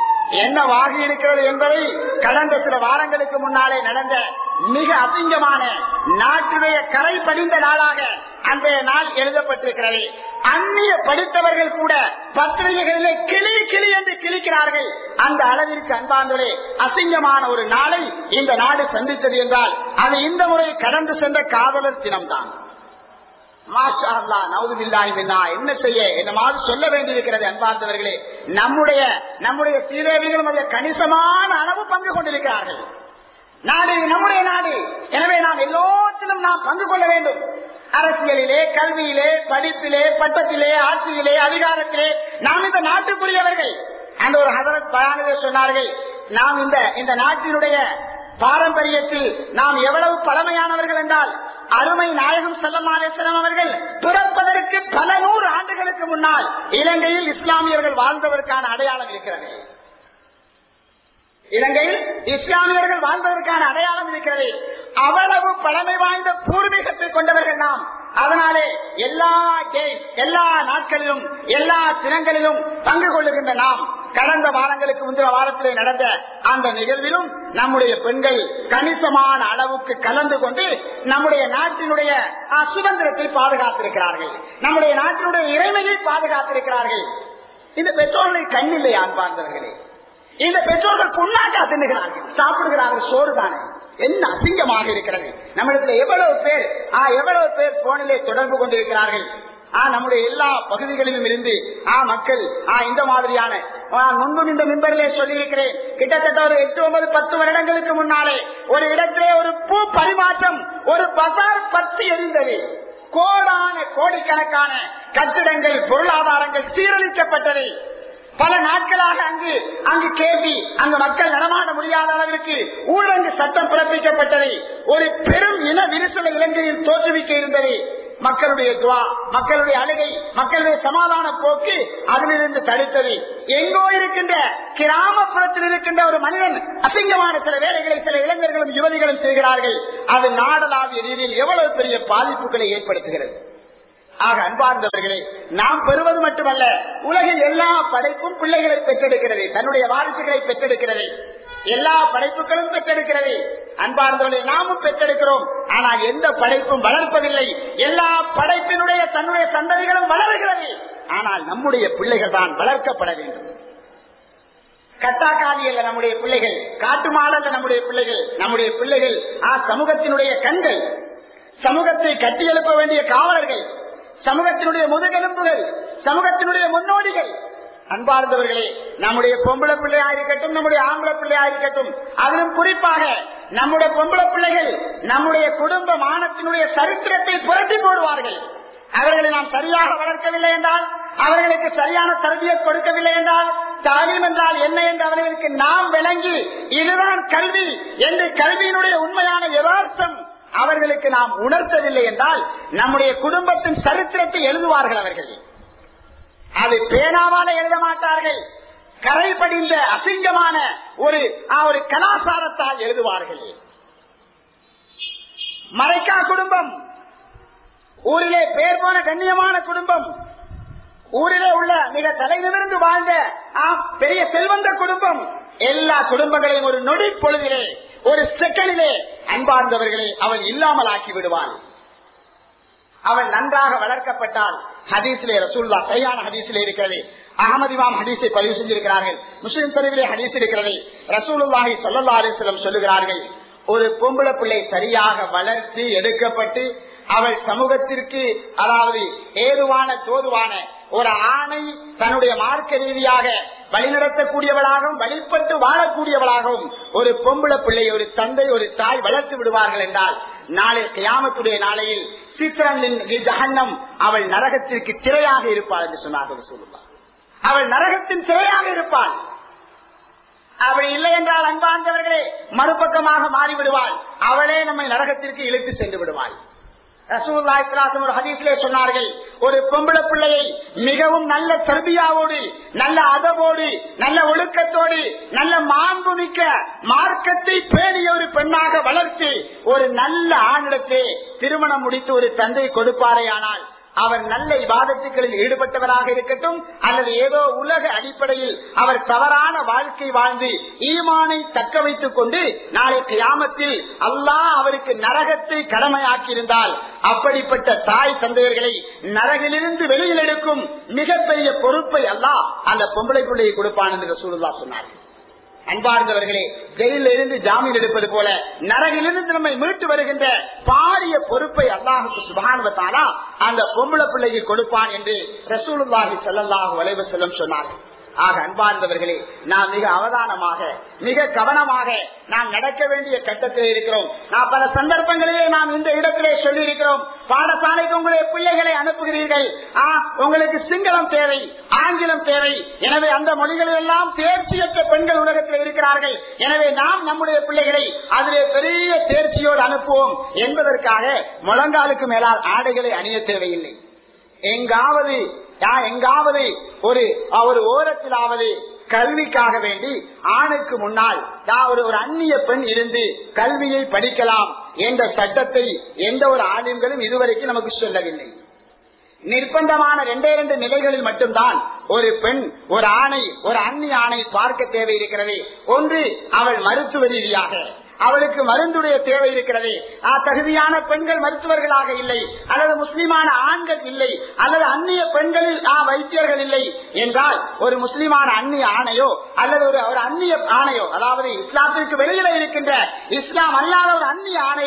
என்னவாகி இருக்கிறது என்பதை கடந்த சில வாரங்களுக்கு முன்னாலே நடந்த மிக அசிங்கமான நாட்டுடைய கரை படிந்த நாளாக அந்த நாள் எழுதப்பட்டிருக்கிறது. அந்நிய படித்தவர்கள் கூட பத்திரிகைகளிலே கிளி கிளி என்று கிழிக்கிறார்கள். அந்த அளவிற்கு அன்பார்களே அசிங்கமான ஒரு நாளை இந்த நாடு சந்தித்தது என்றால் அது இந்த முறை கடந்து சென்ற காதலர் தினம்தான். மாஷா அல்லாஹ், நவுதுபில்லாஹி மின்னா, என்ன செய்ய என்னமாவது சொல்ல வேண்டியிருக்கிறது அன்பார்ந்தவர்களே. நம்முடைய நம்முடைய சீரேவிகளும் அதில் கணிசமான அளவு பங்கு கொண்டிருக்கிறார்கள். நாடு நம்முடைய நாடு, எனவே நாம் எல்லோத்திலும் நாம் பங்கு கொள்ள வேண்டும். அரசியலிலே, கல்வியிலே, படிப்பிலே, பட்டத்திலே, ஆட்சியிலே, அதிகாரத்திலே நாம் இந்த நாட்டுக்குரியவர்கள். அந்த ஒரு ஹதரத் பயானிலே சொன்னார்கள், நாம் இந்த இந்த நாட்டினுடைய பாரம்பரியத்தில் நாம் எவ்வளவு பழமையானவர்கள் என்றால் அருமை நாயகம் ஸல்லல்லாஹு அலைஹி வஸல்லம் அவர்கள் பிறப்பதற்கு பல நூறு ஆண்டுகளுக்கு முன்னால் இலங்கையில் இஸ்லாமியர்கள் வாழ்ந்ததற்கான அடையாளம் இருக்கிறது. இலங்கையில் இஸ்லாமியர்கள் வாழ்ந்ததற்கான அடையாளம் இருக்கிறது. அவ்வளவு பழமை வாய்ந்த பூர்வீகத்தை கொண்டவர்கள் நாம். அதனாலே எல்லா டேஸ் எல்லா நாட்களிலும் எல்லா தினங்களிலும் பங்கு கொள்ளுகின்ற நாம் கடந்த வாரங்களுக்கு முந்தைய வாரத்திலே நடந்த அந்த நிகழ்விலும் நம்முடைய பெண்கள் கணிசமான அளவுக்கு கலந்து கொண்டு நம்முடைய நாட்டினுடைய சுதந்திரத்தை பாதுகாத்திருக்கிறார்கள், நம்முடைய நாட்டினுடைய இறைமையை பாதுகாத்திருக்கிறார்கள். இந்த பெற்றோர்களை கண்ணில்லையா அன்பார்ந்தவர்களே? இந்த பெற்றோர்கள் புண்ணாக்கா தின்னுகிறார்கள், சாப்பிடுகிறார்கள், சோறு தானே. என்ன அசிங்கமாக இருக்கிறது. நம்மிடத்துல எவ்வளவு பேர் எவ்வளவு பேர் போனிலே தொடர்பு கொண்டிருக்கிறார்கள். நம்முடைய எல்லா பகுதிகளிலும் இருந்து மக்கள் இந்த மாதிரியான முன்பு இந்த மிம்பரிலே சொல்லியிருக்கிறேன், கிட்டத்தட்ட ஒரு எட்டு ஒன்பது பத்து வருடங்களுக்கு முன்னாலே ஒரு இடத்திலே ஒரு பூ பரிமாற்றம், ஒரு பசார் பத்தி எரிந்தது. கோடான கோடிக்கணக்கான கட்டிடங்கள் பொருளாதாரங்கள் சீரழிக்கப்பட்டது. பல நாட்களாக அங்கு அங்கு கேள்வி அங்கு மக்கள் நடமாட முடியாத அளவிற்கு ஊரங்கு சட்டம் பிறப்பிக்கப்பட்டது. ஒரு பெரும் இன விரிசலை இலங்கையில் தோற்றுவிக்க இருந்தது. மக்களுடைய துவா, மக்களுடைய அழுகை, மக்களுடைய சமாதான போக்கு அதிலிருந்து தடுத்தது. எங்கோ இருக்கின்ற கிராமப்புறத்தில் இருக்கின்ற ஒரு மனிதன் அசிங்கமான சில வேலைகளை சில இளைஞர்களும் யுவதிகளும் செய்கிறார்கள். அது நாடளாவிய ரீதியில் எவ்வளவு பெரிய பாதிப்புகளை ஏற்படுத்துகிறது. ஆக அன்பார்ந்தவர்களே, நாம் பெறுவது மட்டுமல்ல, உலகில் எல்லா படைப்பும் பிள்ளைகளை பெற்றெடுக்கிறது, தன்னுடைய வாரிசுகளை பெற்றெடுக்கிறது, எல்லா படைப்புகளும் பெற்றெடுக்கிறது. அன்பார்ந்தவர்களே, நாமும் பெற்றெடுக்கிறோம். ஆனால் எந்த படைப்பும் வளர்ப்பதில்லை. எல்லா படைப்பினுடைய தன்னுடைய சந்ததிகளும் வளர்கிறது. ஆனால் நம்முடைய பிள்ளைகள் தான் வளர்க்கப்பட வேண்டும். கட்டாக்காதி அல்ல நம்முடைய பிள்ளைகள், காட்டு மாடல்ல நம்முடைய பிள்ளைகள். நம்முடைய பிள்ளைகள் ஆ சமூகத்தினுடைய கண்கள், சமூகத்தை கட்டி எழுப்ப வேண்டிய காவலர்கள், சமூகத்தினுடைய முதுகெலும்புகள், சமூகத்தினுடைய முன்னோடிகள். அன்பார்ந்தவர்களே, நம்முடைய பொம்பளை பிள்ளையா இருக்கட்டும், நம்முடைய ஆம்பளை பிள்ளையா இருக்கட்டும், அதிலும் குறிப்பாக நம்முடைய பொம்பளை பிள்ளைகள் நம்முடைய குடும்ப மானத்தினுடைய சரித்திரத்தை புரட்டி போடுவார்கள். அவர்களை நாம் சரியாக வளர்க்கவில்லை என்றால், அவர்களுக்கு சரியான தரபியத் கொடுக்கவில்லை என்றால், தாலீம் என்றால் என்ன என்று அவர்களுக்கு நாம் விளங்கி இதுதான் கல்வி என்று கல்வியினுடைய உண்மையான யதார்த்தம் அவர்களுக்கு நாம் உணர்த்தவில்லை என்றால், நம்முடைய குடும்பத்தின் சரித்திரத்தை எழுதுவார்கள் அவர்கள். அது பேனாவால எழுத மாட்டார்கள், கரை படிந்த அசிங்கமான ஒரு ஒரு கலாச்சாரத்தால் எழுதுவார்கள். மரைக்கா குடும்பம், ஊரிலே பேர் போன கண்ணியமான குடும்பம், ஊரிலே உள்ள மிக தலை நிமிர்ந்து வாழ்ந்த பெரிய செல்வந்த குடும்பம், எல்லா குடும்பங்களையும் ஒரு நொடி பொழுதிலே, ஒரு செகண்டிலே அன்பார்ந்தவர்களை அவள் இல்லாமல் ஆக்கி விடுவாள். அவள் நன்றாக வளர்க்கப்பட்டால், ஹதீஸிலே ரசூலுல்லாஹ் சரியான ஹதீஸிலே இருக்கிறது, அஹ்மத் இமாம் ஹதீஸை பதிவு செஞ்சிருக்கிறார்கள், முஸ்லிம் ஷரீஃபிலே ஹதீஸ் இருக்கிறது. ரசூலுல்லாஹி ஸல்லல்லாஹு அலைஹி வஸல்லம் சொல்லுகிறார்கள், ஒரு பொம்பளை பிள்ளை சரியாக வளர்த்து எடுக்கப்பட்டு அவள் சமூகத்திற்கு அதாவது ஏதுவான தோதுவான ஒரு ஆணை தன்னுடைய மார்க்க ரீதியாக வழிநடத்தக்கூடியவளாகவும் வழிபட்டு வாழக்கூடியவளாகவும் ஒரு பொம்பளை பிள்ளை ஒரு தந்தை ஒரு தாய் வளர்த்து விடுவார்கள் என்றால், நாளை கியாமத்துடைய நாளையில் சித்ரனின் ஜஹன்னம் அவள் நரகத்திற்கு திரையாக இருப்பாள் என்று சொன்னார்கள் சொல்லுவாள். அவள் நரகத்தின் திரையாக இருப்பாள். அவள் இல்லை என்றால் அன்பார்ந்தவர்களே மறுபக்கமாக மாறிவிடுவாள். அவளே நம்மை நரகத்திற்கு இழுத்து சென்று விடுவாள். ரசூலுல்லாஹி ஸல்லல்லாஹு அலைஹி வஸல்லம் ஹதீஸிலே சொன்னார்கள், ஒரு பொம்பளை பிள்ளையை மிகவும் நல்ல தர்பியாவோடு, நல்ல அதவோடு, நல்ல ஒழுக்கத்தோடு, நல்ல மாண்புமிக்க மார்க்கத்தை பேணிய ஒரு பெண்ணாக வளர்த்து ஒரு நல்ல ஆணிடத்தை திருமணம் முடித்து ஒரு தந்தை கொடுப்பாரேயானால், அவர் நல்ல இபாதத்துகளில் ஈடுபட்டவராக இருக்கட்டும் அல்லது ஏதோ உலக அடிப்படையில் அவர் தவறான வாழ்க்கை வாழ்ந்து ஈமானை தக்க வைத்துக் கொண்டு நாளை கியாமத்தில் அல்லாஹ் அவருக்கு நரகத்தை கடமையாக்கியிருந்தால், அப்படிப்பட்ட தாய் தந்தையர்களை நரகிலிருந்து வெளியில் எடுக்கும் மிகப்பெரிய பொறுப்பை அல்லாஹ் அந்த பொம்பளை பிள்ளையை கொடுப்பான் என்று ரசூலுல்லாஹ் சொன்னார். அன்பார்ந்தவர்களே, ஜெயிலில் இருந்து ஜாமீன் எடுப்பது போல நரகிலிருந்து நம்மை மீட்டு வருகின்ற பாரிய பொறுப்பை அல்லாஹுக்கு சுப்ஹானஹு வ தஆலா அந்த பொம்பளை பிள்ளைக்கு கொடுப்பான் என்று ரசூலுல்லாஹி ஸல்லல்லாஹு அலைஹி வஸல்லம் சொன்னார்கள். ஆக அன்பார்ந்தவர்களே, நாம் மிக அவதானமாக மிக கவனமாக நாம் நடக்க வேண்டிய கட்டத்தில் இருக்கிறோம். நான் பல சந்தர்ப்பங்களிலே நாம் இந்த இடத்திலே சொல்லி இருக்கிறோம், பாடசாலைக்கு உங்களுடைய பிள்ளைகளை அனுப்புகிறீர்கள், உங்களுக்கு சிங்களம் தேவை, ஆங்கிலம் தேவை, எனவே அந்த மொழிகளில் எல்லாம் தேர்ச்சியற்ற பெண்கள் உலகத்தில் இருக்கிறார்கள், எனவே நாம் நம்முடைய பிள்ளைகளை அதிலே பெரிய தேர்ச்சியோடு அனுப்புவோம் என்பதற்காக முழங்காலுக்கு மேலால் ஆடைகளை அணிய தேவையில்லை. எங்காவது எங்காவது ஒரு ஒரு ஓரத்திலாவது கல்விக்காக வேண்டி ஆணுக்கு முன்னால் ஒரு ஒரு அந்நிய பெண் இருந்து கல்வியை படிக்கலாம் என்ற சட்டத்தை எந்த ஒரு ஆளுங்களும் இதுவரைக்கும் நமக்கு சொல்லவில்லை. நிர்பந்தமான இரண்டே இரண்டு நிலைகளில் மட்டும்தான் ஒரு பெண் ஒரு ஆணை ஒரு அந்நிய ஆணை பார்க்க தேவை இருக்கிறது. ஒன்று, அவள் மருத்துவ ரீதியாக அவளுக்கு மருந்துடைய தேவை இருக்கிறது, தகுதியான பெண்கள் மருத்துவர்களாக இல்லை, அல்லது முஸ்லிமான ஆண்கள் இல்லை, அல்லது அந்நிய பெண்களில் வைத்தியர்கள் இல்லை என்றால் ஒரு முஸ்லிமான அந்நிய ஆணையோ அல்லது ஒரு ஒரு அந்நிய ஆணையோ, அதாவது இஸ்லாத்திற்கு வெளியில இருக்கின்ற இஸ்லாம் அல்லாத ஒரு அந்நிய ஆணையோ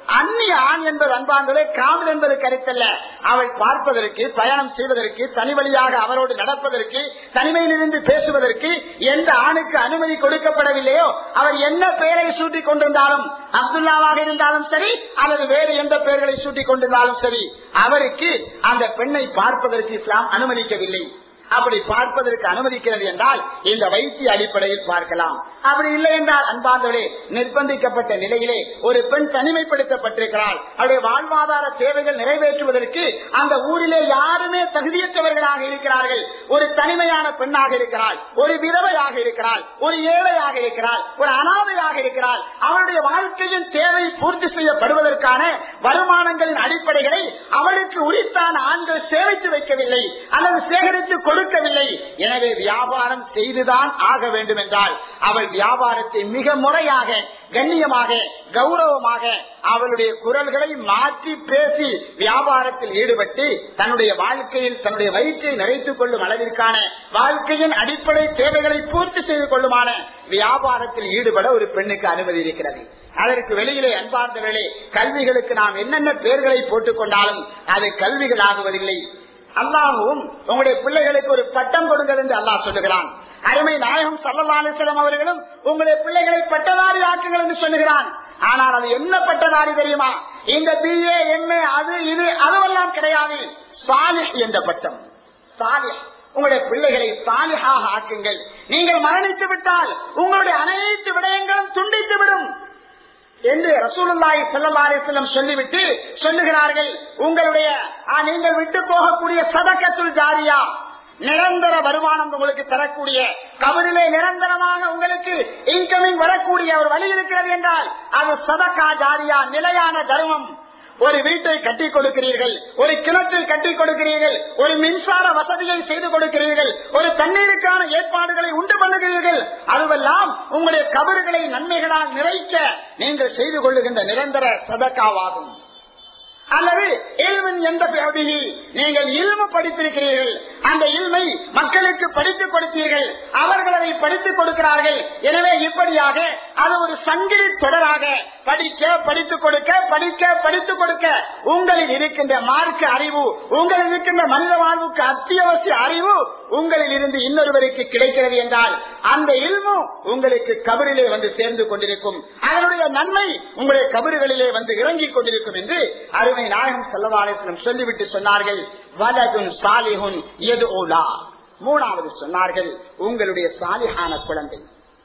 அந்நிய ஆண் என்பது அன்பார்களே காதல் என்பது கருத்தல்ல. அவள் பார்ப்பதற்கு, பயணம் செய்வதற்கு, தனி வழியாக அவரோடு நடப்பதற்கு, தனிமையிலிருந்து பேசுவதற்கு எந்த ஆணுக்கு அனுமதி கொடுக்கப்படவில்லையோ அவர் என்ன பெயரை சூட்டிக் கொண்டிருந்தாலும், அப்துல்லாவாக இருந்தாலும் சரி அல்லது வேறு எந்த பெயர்களை சூட்டிக் கொண்டிருந்தாலும் சரி, அவருக்கு அந்த பெண்ணை பார்ப்பதற்கு இஸ்லாம் அனுமதிக்கவில்லை. அப்படி பார்ப்பதற்கு அனுமதிக்கிறது என்றால் இந்த வைத்திய அடிப்படையில் பார்க்கலாம். அப்படி இல்லை என்றால் அன்பார்களே, நிர்பந்திக்கப்பட்ட நிலையிலே ஒரு பெண் தனிமைப்படுத்தப்பட்டிருக்கிறாள். அவருடைய வாழ்வாதார தேவைகள் நிறைவேற்றுவதற்கு அந்த ஊரிலே யாருமே தகுதியற்றவர்களாக இருக்கிறார்கள். ஒரு தனிமையான பெண்ணாக இருக்கிறாள், ஒரு விதவையாக இருக்கிறாள், ஒரு ஏழையாக இருக்கிறாள், ஒரு அனாதையாக இருக்கிறாள். அவருடைய வாழ்க்கையின் தேவை பூர்த்தி செய்யப்படுவதற்கான வருமானங்களின் அடிப்படைகளை அவளுக்கு உரித்தான ஆண்கள் சேமித்து வைக்கவில்லை அல்லது சேகரித்து கொடுக்கவில்லை. எனவே வியாபாரம் செய்துதான் ஆக வேண்டும் என்றால் அவள் வியாபாரத்தை மிக முறையாக, கண்ணியமாக, கௌரவமாக அவளுடைய குரல்களை மாற்றி பேசி வியாபாரத்தில் ஈடுபட்டு தன்னுடைய வாழ்க்கையில் தன்னுடைய வயிற்றை நிறைத்துக் கொள்ளும் அளவிற்கான வாழ்க்கையின் அடிப்படை தேவைகளை பூர்த்தி செய்து கொள்ளுமான வியாபாரத்தில் ஈடுபட ஒரு பெண்ணுக்கு அனுமதி இருக்கிறது. அதற்கு வெளியிலே அன்பார்ந்தவர்களே, கல்விகளுக்கு நாம் என்னென்ன பெயர்களை போட்டுக் கொண்டாலும் அது கல்விகள் ஆகுவதில்லை. அல்லாஹ்வும் உங்களுடைய பிள்ளைகளுக்கு ஒரு பட்டம் கொடுங்கள் என்று அல்லாஹ் சொல்லுகிறான். அருமை நாயகம் ஸல்லல்லாஹு அலைஹி வஸல்லம் அவர்களும் உங்களுடைய பிள்ளைகளை பட்டதாரி ஆக்குங்கள் என்று சொல்லுகிறான். ஆனால் அது என்ன பட்டதாரி தெரியுமா? இந்த பிஏ, எம்ஏ, அது இது அதுவெல்லாம் கிடையாது. சாலிஹ் என்ற பட்டம். சாலிஹ், உங்களுடைய பிள்ளைகளை சாலிஹாக ஆக்குங்கள். நீங்கள் மரணித்து விட்டால் உங்களுடைய அனைத்து விடயங்களும் துண்டித்து விடும் என்று ரசூலுல்லாஹி ஸல்லல்லாஹு அலைஹி வஸல்லம் சொல்லிவிட்டு சொல்லுகிறார்கள், உங்களுடைய நீங்கள் விட்டு போகக்கூடிய சதகத்துல் ஜாரியா, நிரந்தர வருமானம் உங்களுக்கு தரக்கூடிய, கபரிலே நிரந்தரமாக உங்களுக்கு இன்கமிங் வரக்கூடிய ஒரு வழி இருக்கிறது என்றால் அது சதகா ஜாரியா, நிலையான தர்மம். ஒரு வீட்டை கட்டி கொடுக்கிறீர்கள், ஒரு கிணற்றை கட்டி கொடுக்கிறீர்கள், ஒரு மின்சார வசதியை செய்து கொடுக்கிறீர்கள், ஒரு தண்ணீருக்கான ஏற்பாடுகளை உண்டு பண்ணுகிறீர்கள், அதுவெல்லாம் உங்களுடைய கபறுகளை நன்மைகளால் நிறைக்க நீங்கள் செய்து கொள்ளுகின்ற நிரந்தர சதகாவாகும். அல்லது இல்மின் எந்த பகுதியில் நீங்கள் இல்மு படித்திருக்கிறீர்கள், அந்த இல்மை மக்களுக்கு படித்துக் கொடுத்தீர்கள், அவர்கள் அதை படித்துக் கொடுக்கிறார்கள். எனவே இப்படியாக அது ஒரு சங்கிலி தொடராக படிக்க படித்துக் கொடுக்க படிக்க படித்துக் கொடுக்க உங்களில் இருக்கின்ற மார்க்க அறிவு, உங்களில் இருக்கின்ற மனித வாழ்வுக்கு அத்தியாவசிய அறிவு உங்களில் இருந்து இன்னொருவருக்கு கிடைக்கிறது என்றால் அந்த இல்மு உங்களுக்கு கபரிலே வந்து சேர்ந்து கொண்டிருக்கும், அதனுடைய நன்மை உங்களுடைய கபறுகளிலே வந்து இறங்கிக் கொண்டிருக்கும் என்று அருமை நாயகம் ஸல்லல்லாஹு அலைஹி வஸல்லம் சொல்லிவிட்டு சொன்னார்கள். வலதுன் சாலிஹுன் யதுஊலா, மூணாவது சொன்னார்கள் உங்களுடைய சாலிஹான குழந்தை.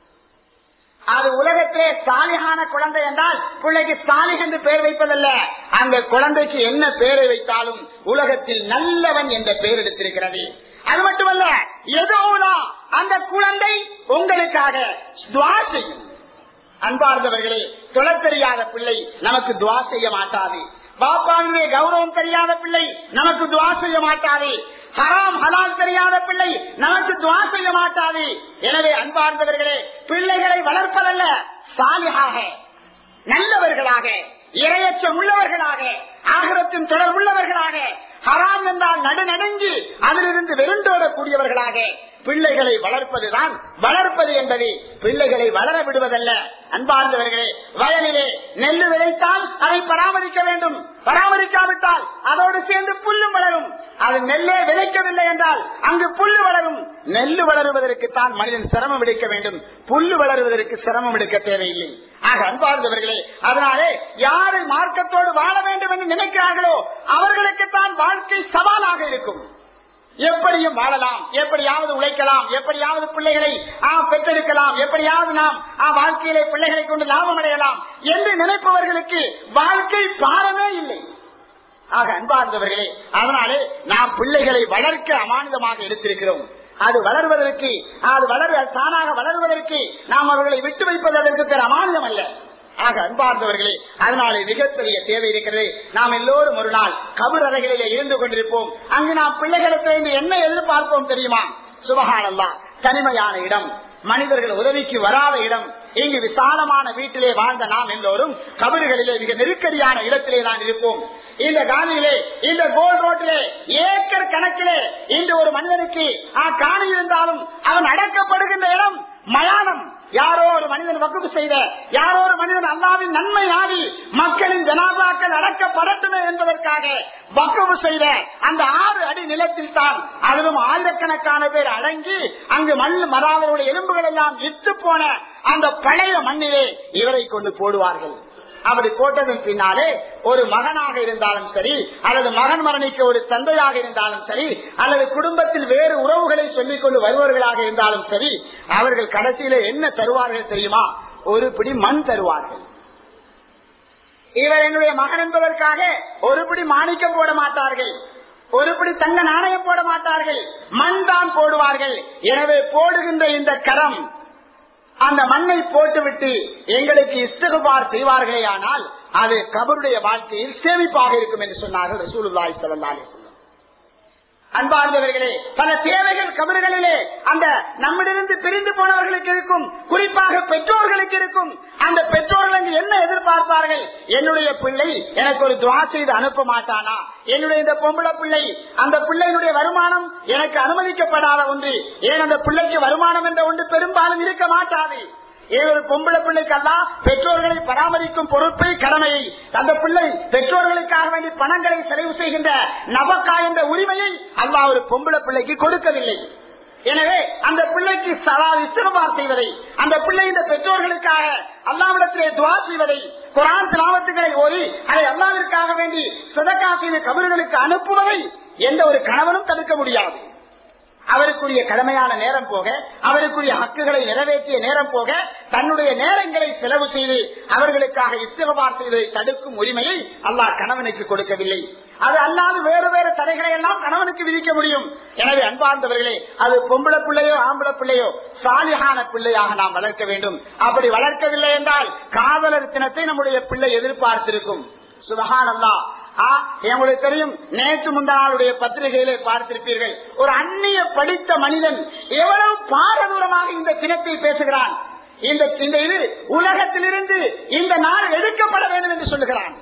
அது உலகத்திலே சாலிஹான குழந்தை என்றால் பிள்ளைக்கு சாலிஹ் என்று பெயர் வைப்பதல்ல, அந்த குழந்தைக்கு என்ன பெயரை வைத்தாலும் உலகத்தில் நல்லவன் என்ற பெயர் எடுத்திருக்கிறது. அது மட்டுமல்ல, யதுஊலா, அந்த குழந்தை உங்களுக்காக துஆ செய்யும். அன்பார்ந்தவர்களே, தொலை தெரியாத பிள்ளை நமக்கு துஆ செய்ய மாட்டாது. பாப்பாவினுடைய கௌரவம் தெரியாத பிள்ளை நமக்கு துஆ செய்ய மாட்டாது. ஹராம் ஹலால் தெரியாத பிள்ளை நமக்கு துஆ செய்ய மாட்டாது. எனவே அன்பார்ந்தவர்களே, பிள்ளைகளை வளர்ப்பதல்ல, சாலிஹாக, நல்லவர்களாக, இறையச்சம் உள்ளவர்களாக, ஆகிரத்தின் தொடர் உள்ளவர்களாக, ஹராம் என்றால் நடுநடுங்கி அதிலிருந்து வெறுண்டோடக்கூடியவர்களாக பிள்ளைகளை வளர்ப்பதுதான் வளர்ப்பது என்பது. பிள்ளைகளை வளர விடுவதல்ல. அன்பார்ந்தவர்களே, வயலிலே நெல்லு விளைத்தால் அதை பராமரிக்க வேண்டும், பராமரிக்காவிட்டால் அதோடு சேர்ந்து புல்லும் வளரும். அது நெல்லே விளைக்கவில்லை என்றால் அங்கு புல்லு வளரும். நெல்லு வளருவதற்கு தான் மனிதன் சிரமம் எடுக்க வேண்டும், புல்லு வளருவதற்கு சிரமம் எடுக்க தேவையில்லை. ஆக அன்பார்ந்தவர்களே, அதனாலே யாரை மார்க்கத்தோடு வாழ வேண்டும் என்று நினைக்கிறார்களோ அவர்களுக்குத்தான் வாழ்க்கை சவாலாக இருக்கும். எப்படியும் வாழலாம், எப்படியாவது உழைக்கலாம், எப்படியாவது பிள்ளைகளை பெற்றெடுக்கலாம், எப்படியாவது நாம் வாழ்க்கையிலே பிள்ளைகளை கொண்டு லாபம் அடையலாம் என்று நினைப்பவர்களுக்கு வாழ்க்கை பாரமே இல்லை. ஆக அன்பார்ந்தவர்களே, அதனாலே நாம் பிள்ளைகளை வளர்க்க அமானிதமாக எடுத்திருக்கிறோம். அது வளர்வதற்கு, அது வளர் தானாக வளர்வதற்கு நாம் அவர்களை விட்டு வைப்பது அதற்கு பெற அமானிதம் அல்ல. ஆக அன்பார்ந்தவர்களே, அதனாலே மிகப்பெரிய தேவை இருக்கிறது. நாம் எல்லோரும் ஒரு நாள் கபர் அறைகளிலே இருந்து கொண்டிருப்போம். அங்கு நாம் பிள்ளைகளிடத்திலிருந்து என்ன எதிர்பார்ப்போம் தெரியுமா? சுபஹானல்லாஹ், தனிமையான இடம், மனிதர்கள் உதவிக்கு வராத இடம். இங்கு விசாலமான வீட்டிலே வாழ்ந்த நாம் எல்லோரும் கபறுகளிலே மிக நெருக்கடியான இடத்திலே தான் இருப்போம். இந்த காணியிலே, இந்த கோல் ரோட்டிலே ஏக்கர் கணக்கிலே இன்று ஒரு மனிதனுக்கு காணி இருந்தாலும் அவன் அடக்கப்படுகின்ற இடம் மயானம். யாரோ ஒரு மனிதன் வக்குப்பு செய்த, யாரோ ஒரு மனிதன் அல்லாவின் நன்மை நாடி மக்களின் ஜனாதாக்கள் அடக்கப்படட்டுமே என்பதற்காக வக்குப்பு செய்த அந்த ஆறு அடி நிலத்தில் தான் அதிலும் ஆயிரக்கணக்கான பேர் அடங்கி அங்கு மண் மராவருடைய எலும்புகள் எல்லாம் இட்டு போன அந்த பழைய மண்ணிலே இவரை கொண்டு போடுவார்கள். அப்படி போட்டதன் பின்னாலே ஒரு மகனாக இருந்தாலும் சரி, அல்லது மகன் மரணிக்க ஒரு தந்தையாக இருந்தாலும் சரி, அல்லது குடும்பத்தில் வேறு உறவுகளை சொல்லிக் கொண்டு வருபவர்களாக இருந்தாலும் சரி, அவர்கள் கடைசியில என்ன தருவார்கள் தெரியுமா? ஒரு பிடி மண் தருவார்கள். இவர் என்னுடைய மகன் என்பதற்காக ஒரு பிடி மாணிக்கம் போட மாட்டார்கள், ஒரு பிடி தங்க நாணயம் போட மாட்டார்கள், மண் தான் போடுவார்கள். எனவே போடுகின்ற இந்த கரம் அந்த மண்ணை போட்டுவிட்டு எங்களுக்கு இஸ்திக்பார் செய்வார்களே ஆனால் அது கபருடைய வாழ்க்கையில் சேமிப்பாக இருக்கும் என்று சொன்னார்கள் ரசூலுல்லாஹி ஸல்லல்லாஹு அலைஹி வஸல்லம். அன்பார்ந்தவர்களே, பல தேவைகள் கபர்களிலே அந்த நம்மிடமிருந்து பிரிந்து போனவர்களுக்கு இருக்கும், குறிப்பாக பெற்றோர்களுக்கு இருக்கும். அந்த பெற்றோர்கள் என்ன எதிர்பார்ப்பார்கள்? என்னுடைய பிள்ளை எனக்கு ஒரு துவா செய்து அனுப்ப மாட்டானா? என்னுடைய இந்த பொம்பளை பிள்ளை, அந்த பிள்ளையினுடைய வருமானம் எனக்கு அனுமதிக்கப்படாத ஒன்று. ஏன் அந்த பிள்ளைக்கு வருமானம் என்ற ஒன்று பெரும்பாலும் இருக்க மாட்டாது. ஒரு பொம்பளை பிள்ளைக்கெல்லாம் பெற்றோர்களை பராமரிக்கும் பொறுப்பை, கடமையை, அந்த பிள்ளை பெற்றோர்களுக்காக வேண்டி பணங்களை செலவு செய்கின்ற நபக்கா என்ற உரிமையை அல்லாஹ் ஒரு பொம்பளை பிள்ளைக்கு கொடுக்கவில்லை. எனவே அந்த பிள்ளைக்கு சலா இஸ்திக்பார் செய்வதை, அந்த பிள்ளை இந்த பெற்றோர்களுக்காக அல்லாஹ்விடத்திலே துஆ செய்வதை, குர்ஆன் திலாவத்துகளை ஓதி அதை அல்லாஹ்விற்காக வேண்டி சதகா செய்து கபர்களுக்கு அனுப்புவதை எந்த ஒரு கணவனும் தடுக்க முடியாது. அவருக்குரிய கடமையான நேரம் போக, அவருக்குரிய ஹக்குகளை நிறைவேற்றிய நேரம் போக, தன்னுடைய நேரங்களை செலவு செய்து அவர்களுக்காக இஸ்திக்பார் செய்வதை தடுக்கும் உரிமையை அல்லாஹ் கணவனுக்கு கொடுக்கவில்லை. அது அல்லாது வேறு வேறு தடைகளை எல்லாம் கணவனுக்கு விதிக்க முடியும். எனவே அன்பார்ந்தவர்களே, அது பொம்பளை பிள்ளையோ ஆம்பளை பிள்ளையோ சாலிஹான பிள்ளையாக நாம் வளர்க்க வேண்டும். அப்படி வளர்க்கவில்லை என்றால் காதலர் தினத்தை நம்முடைய பிள்ளை எதிர்பார்த்திருக்கும். சுப்ஹானல்லாஹ். உங்களுக்கு தெரியும், நேற்று முந்தாளுடைய பத்திரிகையிலே பார்த்திருப்பீர்கள், ஒரு அந்நிய படித்த மனிதன் எவ்வளவு பாரதூரமாக இந்த தினத்தை பேசுகிறான். இந்த இது உலகத்திலிருந்து இந்த நாள் எடுக்கப்பட வேண்டும் என்று சொல்லுகிறான்.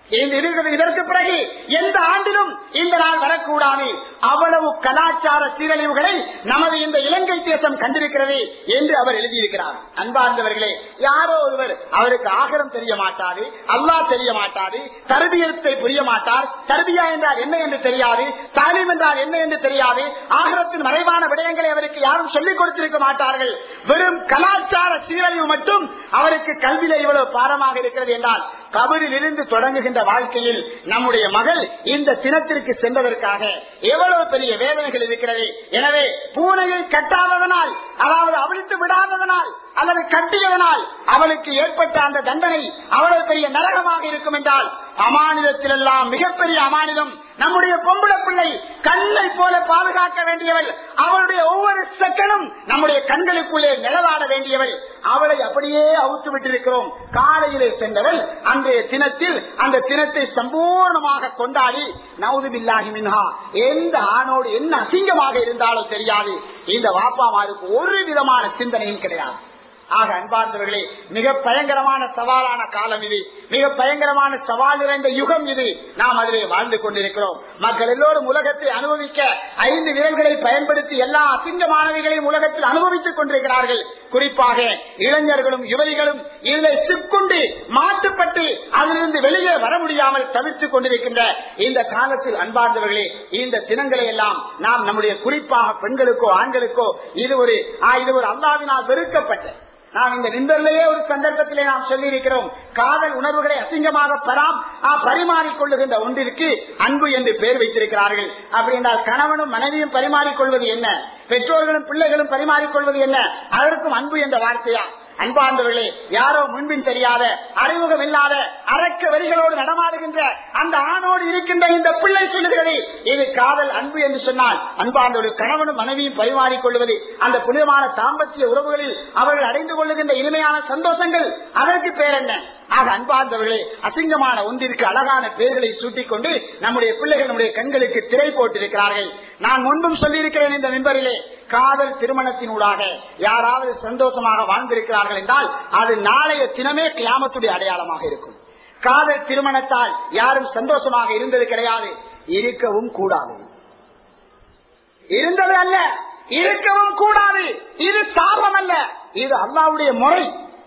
இதற்கு பிறகு எந்த ஆண்டிலும் இந்த நாள் வரக்கூடாது. அவ்வளவு கலாச்சார சீரழிவுகளை நமது இந்த இலங்கை தேசம் கண்டிருக்கிறது என்று அவர் எழுதியிருக்கிறார். அன்பார்ந்தவர்களே, யாரோ ஒருவர், அவருக்கு ஆகரம் தெரிய மாட்டாது, அல்லாஹ் தெரிய மாட்டாது, தர்பியத்தை புரிய மாட்டார், தர்பியா என்றால் என்ன என்று தெரியாது, தாலீம் என்றால் என்ன என்று தெரியாது, ஆகரத்தின் மறைவான விடயங்களை அவருக்கு யாரும் சொல்லிக் கொடுத்திருக்க மாட்டார்கள். வெறும் கலாச்சார சீரழிவு மட்டும் அவருக்கு கல்வியில இவ்வளவு பாரமாக இருக்கிறது என்றால் கபரில் இருந்து தொடங்குகின்ற வாழ்க்கையில் நம்முடைய மகள் இந்த தினத்திற்கு சென்றதற்காக எவ்வளவு பெரிய வேதனைகள் இருக்கிறது. எனவே பூனையை கட்டாததனால், அதாவது அவிழ்த்து விடாததனால் அல்லது கட்டியதனால் அவளுக்கு ஏற்பட்ட அந்த தண்டனை அவ்வளவு பெரிய நரகமாக இருக்கும் என்றால், அமானிதத்திலெல்லாம் மிகப்பெரிய அமானிதம் நம்முடைய பொம்பளை பிள்ளை கண்ணை போல பாதுகாக்க வேண்டியவள், அவளுடைய ஒவ்வொரு செகண்டும் நம்முடைய கண்களுக்குள்ளே நிலவாட வேண்டியவள். அவளை அப்படியே அவுத்து விட்டிருக்கிறோம். காலையிலே சென்றவள் அன்றைய தினத்தில் அந்த தினத்தை சம்பூர்ணமாக கொண்டாடி நவுது பில்லாஹி மின்ஹா, எந்த ஆணோடு என்ன அசிங்கமாக இருந்தாலும் தெரியாது, இந்த வாப்பாமாருக்கு ஒரு விதமான சிந்தனையும் கிடையாது. ஆக அன்பார்ந்தவர்களே, மிக பயங்கரமான சவாலான காலம் இது, மிக பயங்கரமான சவால் நிறைந்த யுகம் இது. நாம் அதிலே வாழ்ந்து கொண்டிருக்கிறோம். மக்கள் எல்லோரும் உலகத்தை அனுபவிக்க ஐந்து விரல்களை பயன்படுத்தி எல்லா அசிங்கமானவைகளையும் உலகத்தில் அனுபவித்துக் கொண்டிருக்கிறார்கள். குறிப்பாக இளைஞர்களும் யுவதிகளும் இதில் சிக்கொண்டு மாட்டுப்பட்டு அதிலிருந்து வெளியே வர முடியாமல் தவிர்த்துக் கொண்டிருக்கின்ற இந்த காலத்தில் அன்பார்ந்தவர்களே, இந்த தினங்களை எல்லாம் நாம் நம்முடைய குறிப்பாக பெண்களுக்கோ ஆண்களுக்கோ இது ஒரு இது ஒரு அல்லாஹ்வினால் வெறுக்கப்பட்ட, நாம் இந்த நின்றலையே ஒரு சந்தர்ப்பத்திலே நாம் சொல்லி இருக்கிறோம், காதல் உணர்வுகளை அசிங்கமாக பராம் பரிமாறிக்கொள்ளுகின்ற ஒன்றிற்கு அன்பு என்று பெயர் வைத்திருக்கிறார்கள். அப்படி என்றால் கணவனும் மனைவியும் பரிமாறிக்கொள்வது என்ன, பெற்றோர்களும் பிள்ளைகளும் பரிமாறிக்கொள்வது என்ன, அதற்கும் அன்பு என்ற வார்த்தையா? அன்பார்ந்தவர்களே, யாரோ முன்பின் தெரியாத, அறிமுகம் இல்லாத அரக்க வரிகளோடு நடமாடுகின்ற அந்த ஆணோடு இருக்கின்ற இந்த பிள்ளை சொல்லுகிறது இது காதல் அன்பு என்று சொன்னால், அன்பார்ந்தவர்கள் கணவனும் மனைவியும் பரிமாறிக்கொள்வது, அந்த புனிதமான தாம்பத்திய உறவுகளில் அவர்கள் அடைந்து கொள்ளுகின்ற இனிமையான சந்தோஷங்கள், அதற்கு பேர் என்ன? ஆக அன்பார்ந்தவர்களே, அசிங்கமான ஒன்றிற்கு அழகான பெயர்களை சூட்டிக் கொண்டு நம்முடைய பிள்ளைகள் நம்முடைய கண்களுக்கு திரை போட்டிருக்கிறார்கள். நான் முன்பும் சொல்லியிருக்கிறேன் இந்த மிம்பரிலே, காதல் திருமணத்தினூடாக யாராவது சந்தோஷமாக வாழ்ந்திருக்கிறார்கள் என்றால் அது நாளைய தினமே கியாமத்துடைய அடையாளமாக இருக்கும். காதல் திருமணத்தால் யாரும் சந்தோஷமாக இருந்தது கிடையாது, இருக்கவும் கூடாது, இருந்தது அல்ல, இருக்கவும் கூடாது. இது சாபம் அல்ல, இது அல்லாஹ்வுடைய முறை.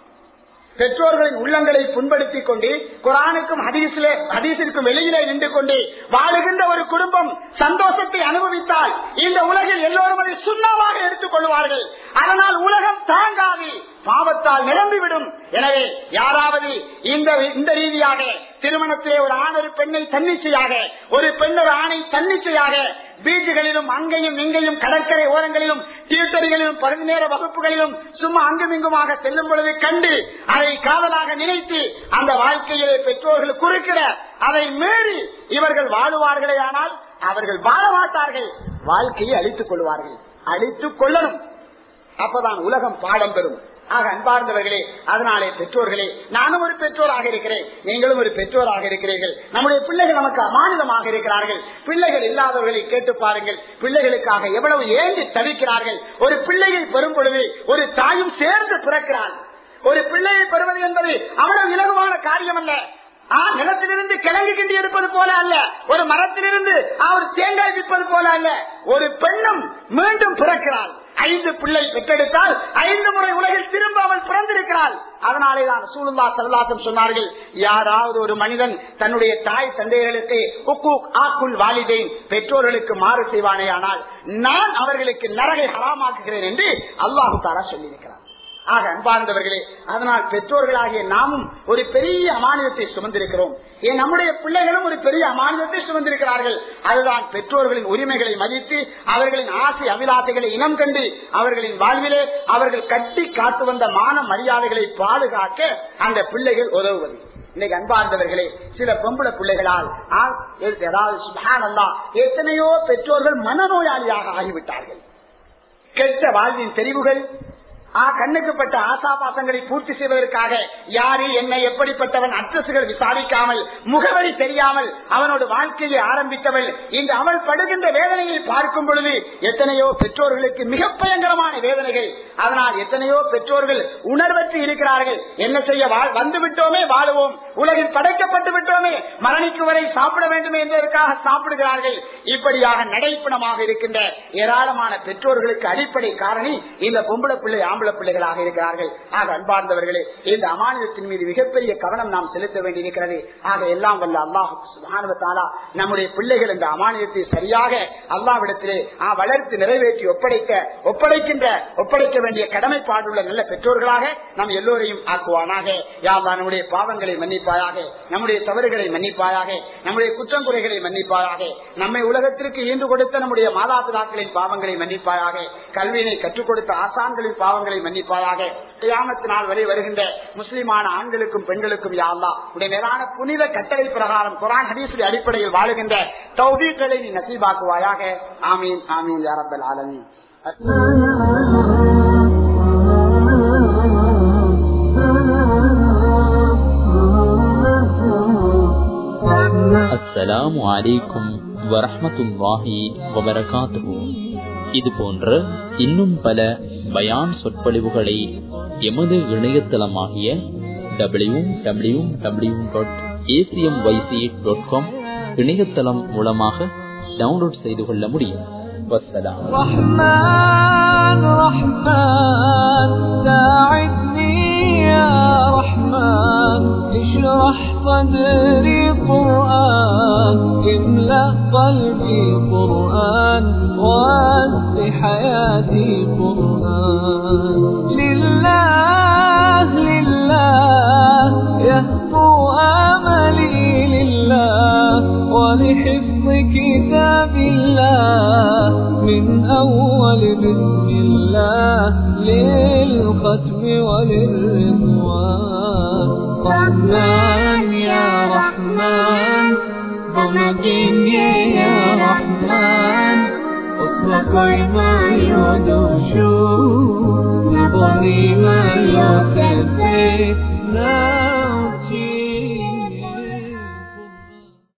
பெற்றோர்களின் உள்ளங்களை புண்படுத்திக் கொண்டு குர்ஆனுக்கும் ஹதீஸிலே ஹதீஸிற்கும் வெளியிலே நின்று கொண்டு வாழுகின்ற ஒரு குடும்பம் சந்தோஷத்தை அனுபவித்தால் இந்த உலகில் எல்லோரும் அதை சுண்ணாவாக எடுத்துக் கொள்வார்கள். அதனால் உலகம் தாங்காது, பாவத்தால் நிரம்பிவிடும். எனவே யாராவது இந்த இந்த ரீதியாக திருமணத்திலே ஒரு ஆண் ஒரு பெண்ணை தன்னிச்சையாக, ஒரு பெண் ஒரு ஆணை தன்னிச்சையாக பீச்சுகளிலும் அங்கேயும் இங்கேயும் கடற்கரை ஓரங்களிலும் டியூட்டரிகளிலும் பகுதி நேர வகுப்புகளிலும் சும்மா அங்கும் இங்குமாக செல்லும் பொழுது கண்டு அதை காதலாக நினைத்து அந்த வாழ்க்கையிலே பெற்றோர்கள் குறுக்கிட அதை மீறி இவர்கள் வாழுவார்களே, ஆனால் அவர்கள் வாழ மாட்டார்கள், வாழ்க்கையை அழித்துக் கொள்வார்கள். அழித்துக் கொள்ளணும், அப்பதான் உலகம் பாடம் பெறும். ஆக அன்பார்ந்தவர்களே, அதனாலே பெற்றோர்களே, நானும் ஒரு பெற்றோராக இருக்கிறேன், நீங்களும் ஒரு பெற்றோராக இருக்கிறீர்கள். நம்முடைய பிள்ளைகள் நமக்கு அமானிதமாக இருக்கிறார்கள். பிள்ளைகள் இல்லாதவர்களை கேட்டு பாருங்கள், பிள்ளைகளுக்காக எவ்வளவு ஏங்கி தவிக்கிறார்கள். ஒரு பிள்ளையை பெறும் பொழுது ஒரு தாயும் சேர்ந்து பிறக்கிறாள். ஒரு பிள்ளையை பெறுவது என்பது அவ்வளவு இலகுவான காரியம் அல்ல. நிலத்திலிருந்து கிழங்கு கிண்டி எடுப்பது போல அல்ல, ஒரு மரத்திலிருந்து அவர் தேங்காய் விற்பது போல அல்ல. ஒரு பெண்ணும் மீண்டும் பிறக்கிறாள். ஐந்து பிள்ளை பெற்றெடுத்தால் ஐந்து முறை உலகில் திரும்ப அவள் பிறந்திருக்கிறாள். அதனாலேதான் ரசூலுல்லாஹி ஸல்லல்லாஹு அலைஹி வஸல்லம் சொன்னார்கள், யாராவது ஒரு மனிதன் தன்னுடைய தாய் தந்தையர்களுக்கு ஹுக்கூக் ஆக்குல் வாலிதைன் பெற்றோர்களுக்கு மாறு செய்வானேயானால் நான் அவர்களுக்கு நரகை ஹராமாக்குகிறேன் என்று அல்லாஹ் தஆலா சொல்லியிருக்கிறார். ஆக அன்பார்ந்தவர்களே, அதனால் பெற்றோர்களாகிய நாமும் ஒரு பெரிய அமானியத்தை சுமந்திருக்கிறோம். ஏன் நம்முடைய பிள்ளைகளும் ஒரு பெரிய அமானியத்தை சுமந்திருக்கிறார்கள். அதுதான் பெற்றோர்களின் உரிமைகளை மதித்து அவர்களின் ஆசை அபிலாசைகளை இனம் கண்டு அவர்களின் வாழ்விலே அவர்கள் கட்டி காத்து வந்த மான மரியாதைகளை பாதுகாக்க அந்த பிள்ளைகள் உதவுவது. இன்னைக்கு அன்பார்ந்தவர்களே, சில பொம்பளை பிள்ளைகளால் ஏதாவது சுப்ஹானல்லாஹ் எத்தனையோ பெற்றோர்கள் மனநோயாளியாக ஆகிவிட்டார்கள். கெட்ட வாழ்வின் தெரிவுகள், கண்ணுக்குப்பட்ட ஆசாபாசங்களை பூர்த்தி செய்வதற்காக யாரு என்ன எப்படிப்பட்டவன் அட்ரஸுகள் விசாரிக்காமல் முகவரி தெரியாமல் அவனோட வாழ்க்கையை ஆரம்பித்தவள் இன்று அவள் படுகின்ற வேதனையை பார்க்கும் பொழுது எத்தனையோ பெற்றோர்களுக்கு மிக பயங்கரமான வேதனைகள். அதனால் எத்தனையோ பெற்றோர்கள் உணர்வற்று இருக்கிறார்கள். என்ன செய்ய, வந்து விட்டோமே வாழுவோம், உலகில் படைக்கப்பட்டு விட்டோமே மரணிக்கு வரை சாப்பிட வேண்டுமே என்பதற்காக சாப்பிடுகிறார்கள். இப்படியாக நடைப்பணமாக இருக்கின்ற ஏராளமான பெற்றோர்களுக்கு அடிப்படை காரணி இந்த பொம்பளை பிள்ளை ஆம்பளை பிள்ளைகளாக இருக்கிறார்கள். ஆக அன்பார்ந்தவர்களே, இந்த அமானிதத்தின் மீது மிகப்பெரிய கவனம் நாம் செலுத்த வேண்டியிருக்கிறது. ஆக எல்லாம் வல்ல அல்லாஹ் சுப்ஹானஹு வ தஆலா நம்முடைய பிள்ளைகள் இந்த அமானிதத்தை சரியாக அல்லாஹ்விடத்திலே வளர்த்து நிறைவேற்றி ஒப்படைக்க ஒப்படைக்கின்ற ஒப்படைக்க வேண்டிய கடமைப்பாடுள்ள நல்ல பெற்றோர்களாக நம் எல்லோரையும் ஆக்குவானாக. யா அல்லாஹ் நம்முடைய பாவங்களை மன்னிப்பாயாக, நம்முடைய தவறுகளை மன்னிப்பாயாக, நம்முடைய குற்றம் குறைகளை மன்னிப்பாயாக, நம்மை உலகத்திற்கு ஈண்டு கொடுத்த நம்முடைய மாதாபிதாக்களின் பாவங்களை மன்னிப்பாயாக, கல்வியினை கற்றுக் கொடுத்த ஆசான்களின் பாவங்களை மன்னிப்பாயாக. கியாமத் நாள் வரை வருகின்ற முஸ்லிமான ஆண்களுக்கும் பெண்களுக்கும் யா அல்லாஹ் உடைய மேலான புனித கட்டளை பிரகாரம் குர்ஆன் ஹதீஸுடைய அடிப்படையில் வாழுகின்ற தௌஃபீக்களை நீ நசீபாக்குவாயாக. ஆமீன் ஆமீன் யா ரப்பல் ஆலமீன். அஸ்ஸலாமு அலைக்கும் வரஹ்மத்துல்லாஹி வபரகாத்துஹு. இது போன்ற இன்னும் பல பயான் சொற்பொழிவுகளை எமது இணையதளமாகிய W W W dot ACM YC dot com இணையதளம் மூலமாக டவுன்லோட் செய்து கொள்ள முடியும். வஸ்ஸலாம். ரஹ்மான் ரஹ்மான் சாஇத்னி யா ரஹ்மான் இஷ்ரஹ் صدري قرآن املأ قلبي قرآن واسع حياتي قرآن لله لله يهفو آملي لله ولحفظ كتاب الله من أول بسم الله للختم وللرضوان. رحمن يا رحمن ضمجني يا رحمن أصلقي ما يدوشو نبني ما يوتفي